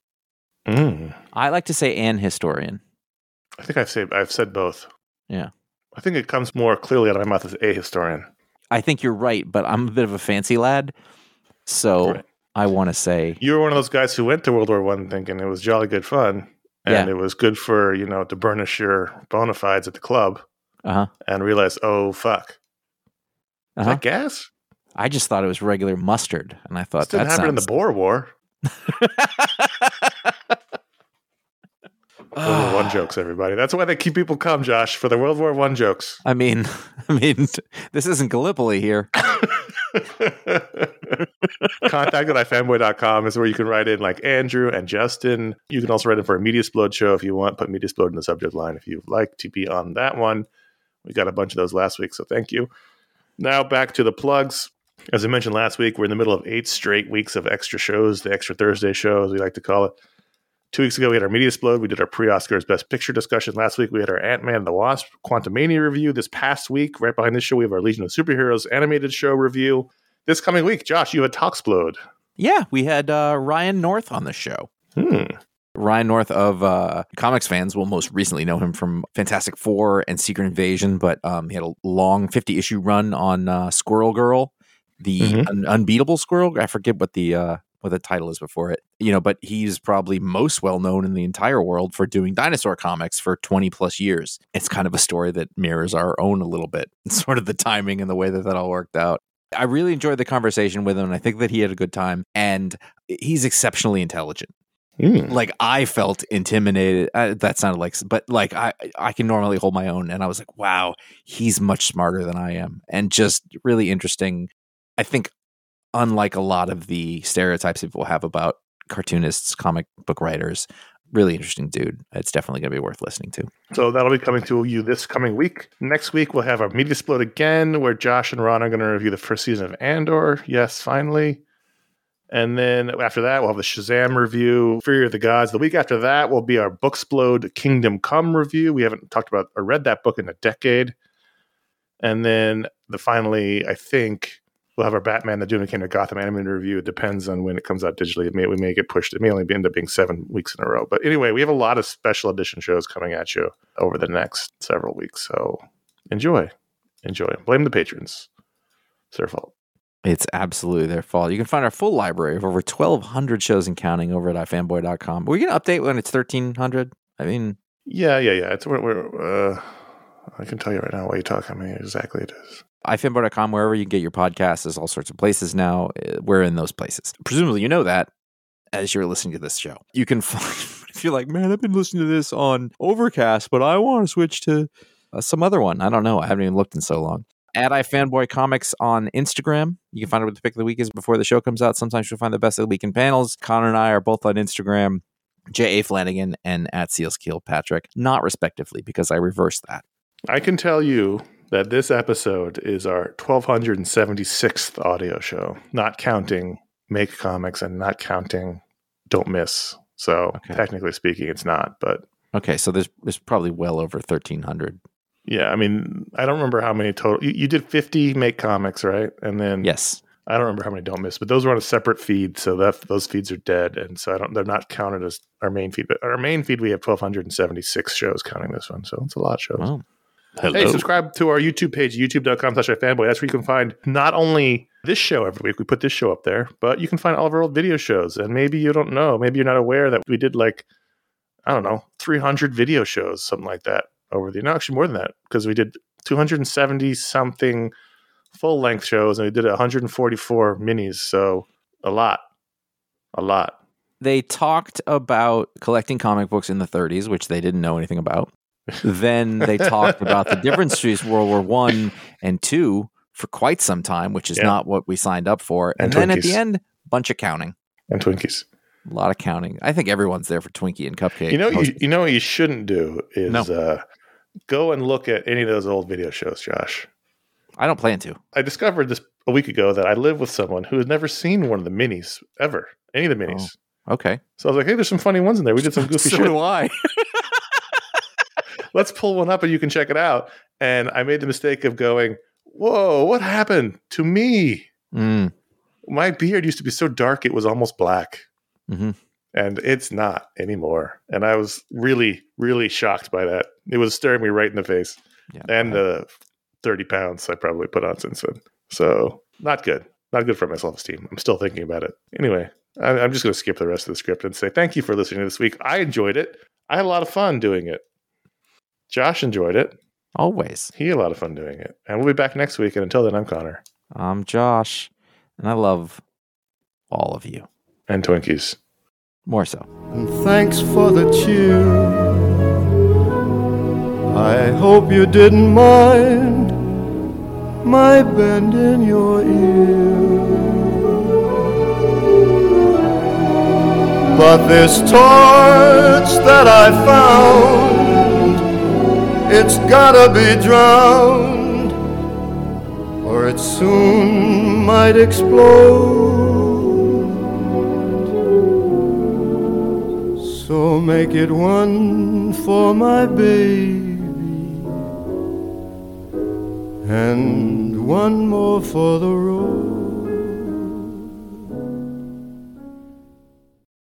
Mm. I like to say an historian. I think I've said, I've said both. Yeah. I think it comes more clearly out of my mouth as a historian. I think you're right, but I'm a bit of a fancy lad, so right. I want to say... You were one of those guys who went to World War One thinking it was jolly good fun. And yeah. it was good for, you know, to burnish your bona fides at the club uh-huh. and realize, oh, fuck. Is uh-huh. that gas? I just thought it was regular mustard. And I thought that didn't happen sounds... in the Boer War. World War One jokes, everybody. That's why they keep people calm, Josh, for the World War One jokes. I mean, I mean, this isn't Gallipoli here. Contact at fanboy dot com is where you can write in like Andrew and Justin. You can also write in for a Media Explode show if you want. Put Media Explode in the subject line if you'd like to be on that one. We got a bunch of those last week, so thank you. Now back to the plugs. As I mentioned last week, we're in the middle of eight straight weeks of extra shows, the Extra Thursday show, as we like to call it. Two weeks ago, we had our Media Explode. We did our pre-Oscars Best Picture discussion. Last week, we had our Ant-Man and the Wasp Quantumania review. This past week, right behind this show, we have our Legion of Superheroes animated show review. This coming week, Josh, you had Talksplode. Yeah, we had uh, Ryan North on the show. Hmm. Ryan North of uh, comics fans will most recently know him from Fantastic Four and Secret Invasion, but um, he had a long fifty-issue run on uh, Squirrel Girl, the mm-hmm. un- unbeatable Squirrel. I forget what the uh, what the title is before it. You know, but he's probably most well known in the entire world for doing dinosaur comics for twenty plus years. It's kind of a story that mirrors our own a little bit. It's sort of the timing and the way that that all worked out. I really enjoyed the conversation with him, and I think that he had a good time, and he's exceptionally intelligent. Mm. Like I felt intimidated. Uh, that sounded like, but like I, I can normally hold my own, and I was like, wow, he's much smarter than I am, and just really interesting. I think, unlike a lot of the stereotypes people have about cartoonists, comic book writers, really interesting dude. It's definitely going to be worth listening to. So that'll be coming to you this coming week. Next week, we'll have our Media Explode again, where Josh and Ron are going to review the first season of Andor. Yes, finally. And then after that, we'll have the Shazam review, Fury of the Gods. The week after that will be our Booksplode Kingdom Come review. We haven't talked about or read that book in a decade. And then the finally, I think, we'll have our Batman, The Doom That Came to Gotham animated review. It depends on when it comes out digitally. It may, we may get pushed. It may only end up being seven weeks in a row. But anyway, we have a lot of special edition shows coming at you over the next several weeks. So enjoy. Enjoy. Blame the patrons. It's their fault. It's absolutely their fault. You can find our full library of over twelve hundred shows and counting over at fanboy dot com. Are we going to update when it's thirteen hundred? I mean... Yeah, yeah, yeah. It's we're, we're, uh, I can tell you right now while you talk how many exactly it is. i fanboy dot com, wherever you get your podcasts, there's all sorts of places now. We're in those places. Presumably you know that as you're listening to this show. You can find... If you're like, man, I've been listening to this on Overcast, but I want to switch to uh, some other one. I don't know. I haven't even looked in so long. At iFanboyComics on Instagram. You can find out what the pick of the week is before the show comes out. Sometimes you'll find the best of the week in panels. Connor and I are both on Instagram. J A Flanagan and at Sealskill Patrick, not respectively, because I reversed that. I can tell you that this episode is our twelve seventy-sixth audio show, not counting Make Comics and not counting Don't Miss. So Okay. technically speaking, it's not, but Okay, so there's there's probably well over thirteen hundred. yeah, I mean, I don't remember how many total. You, you did fifty Make Comics, right? And then Yes. I don't remember how many Don't Miss, but those were on a separate feed, so that those feeds are dead, and so I don't. They're not counted as our main feed. But our main feed, we have twelve seventy-six shows, counting this one, so it's a lot of shows. Well, hello. Hey, subscribe to our YouTube page, youtube.com slash ifanboy. That's where you can find not only this show every week, we put this show up there, but you can find all of our old video shows. And maybe you don't know, maybe you're not aware that we did like, I don't know, three hundred video shows, something like that over the, no, actually more than that, because we did two hundred seventy something full length shows and we did one hundred forty-four minis. So a lot, a lot. They talked about collecting comic books in the thirties, which they didn't know anything about. Then they talked about the difference between World War One and Two for quite some time, which is Yeah. not what we signed up for. And, And then at Twinkies. the end, bunch of counting, And Twinkies. a lot of counting. I think everyone's there for Twinkie and Cupcake. You know, you, Most- you know what you shouldn't do is No. uh, go and look at any of those old video shows, Josh. I don't plan to. I discovered this a week ago that I live with someone who has never seen one of the minis ever, any of the minis. Okay. So I was like, hey, there's some funny ones in there. We did some goofy so shit. do I. Let's pull one up and you can check it out. And I made the mistake of going, whoa, what happened to me? Mm. My beard used to be so dark it was almost black. Mhm. And it's not anymore. And I was really, really shocked by that. It was staring me right in the face. Yeah. And the thirty pounds I probably put on since then. So not good. Not good for my self-esteem. I'm still thinking about it. Anyway, I, I'm just going to skip the rest of the script and say thank you for listening this week. I enjoyed it. I had a lot of fun doing it. Josh enjoyed it. Always. He had a lot of fun doing it. And we'll be back next week. And until then, I'm Connor. I'm Josh, and I love all of you. And Twinkies. More so. And thanks for the cheer. I hope you didn't mind my bend in your ear. But this torch that I found, it's gotta be drowned, or it soon might explode. So make it one for my baby and one more for the road.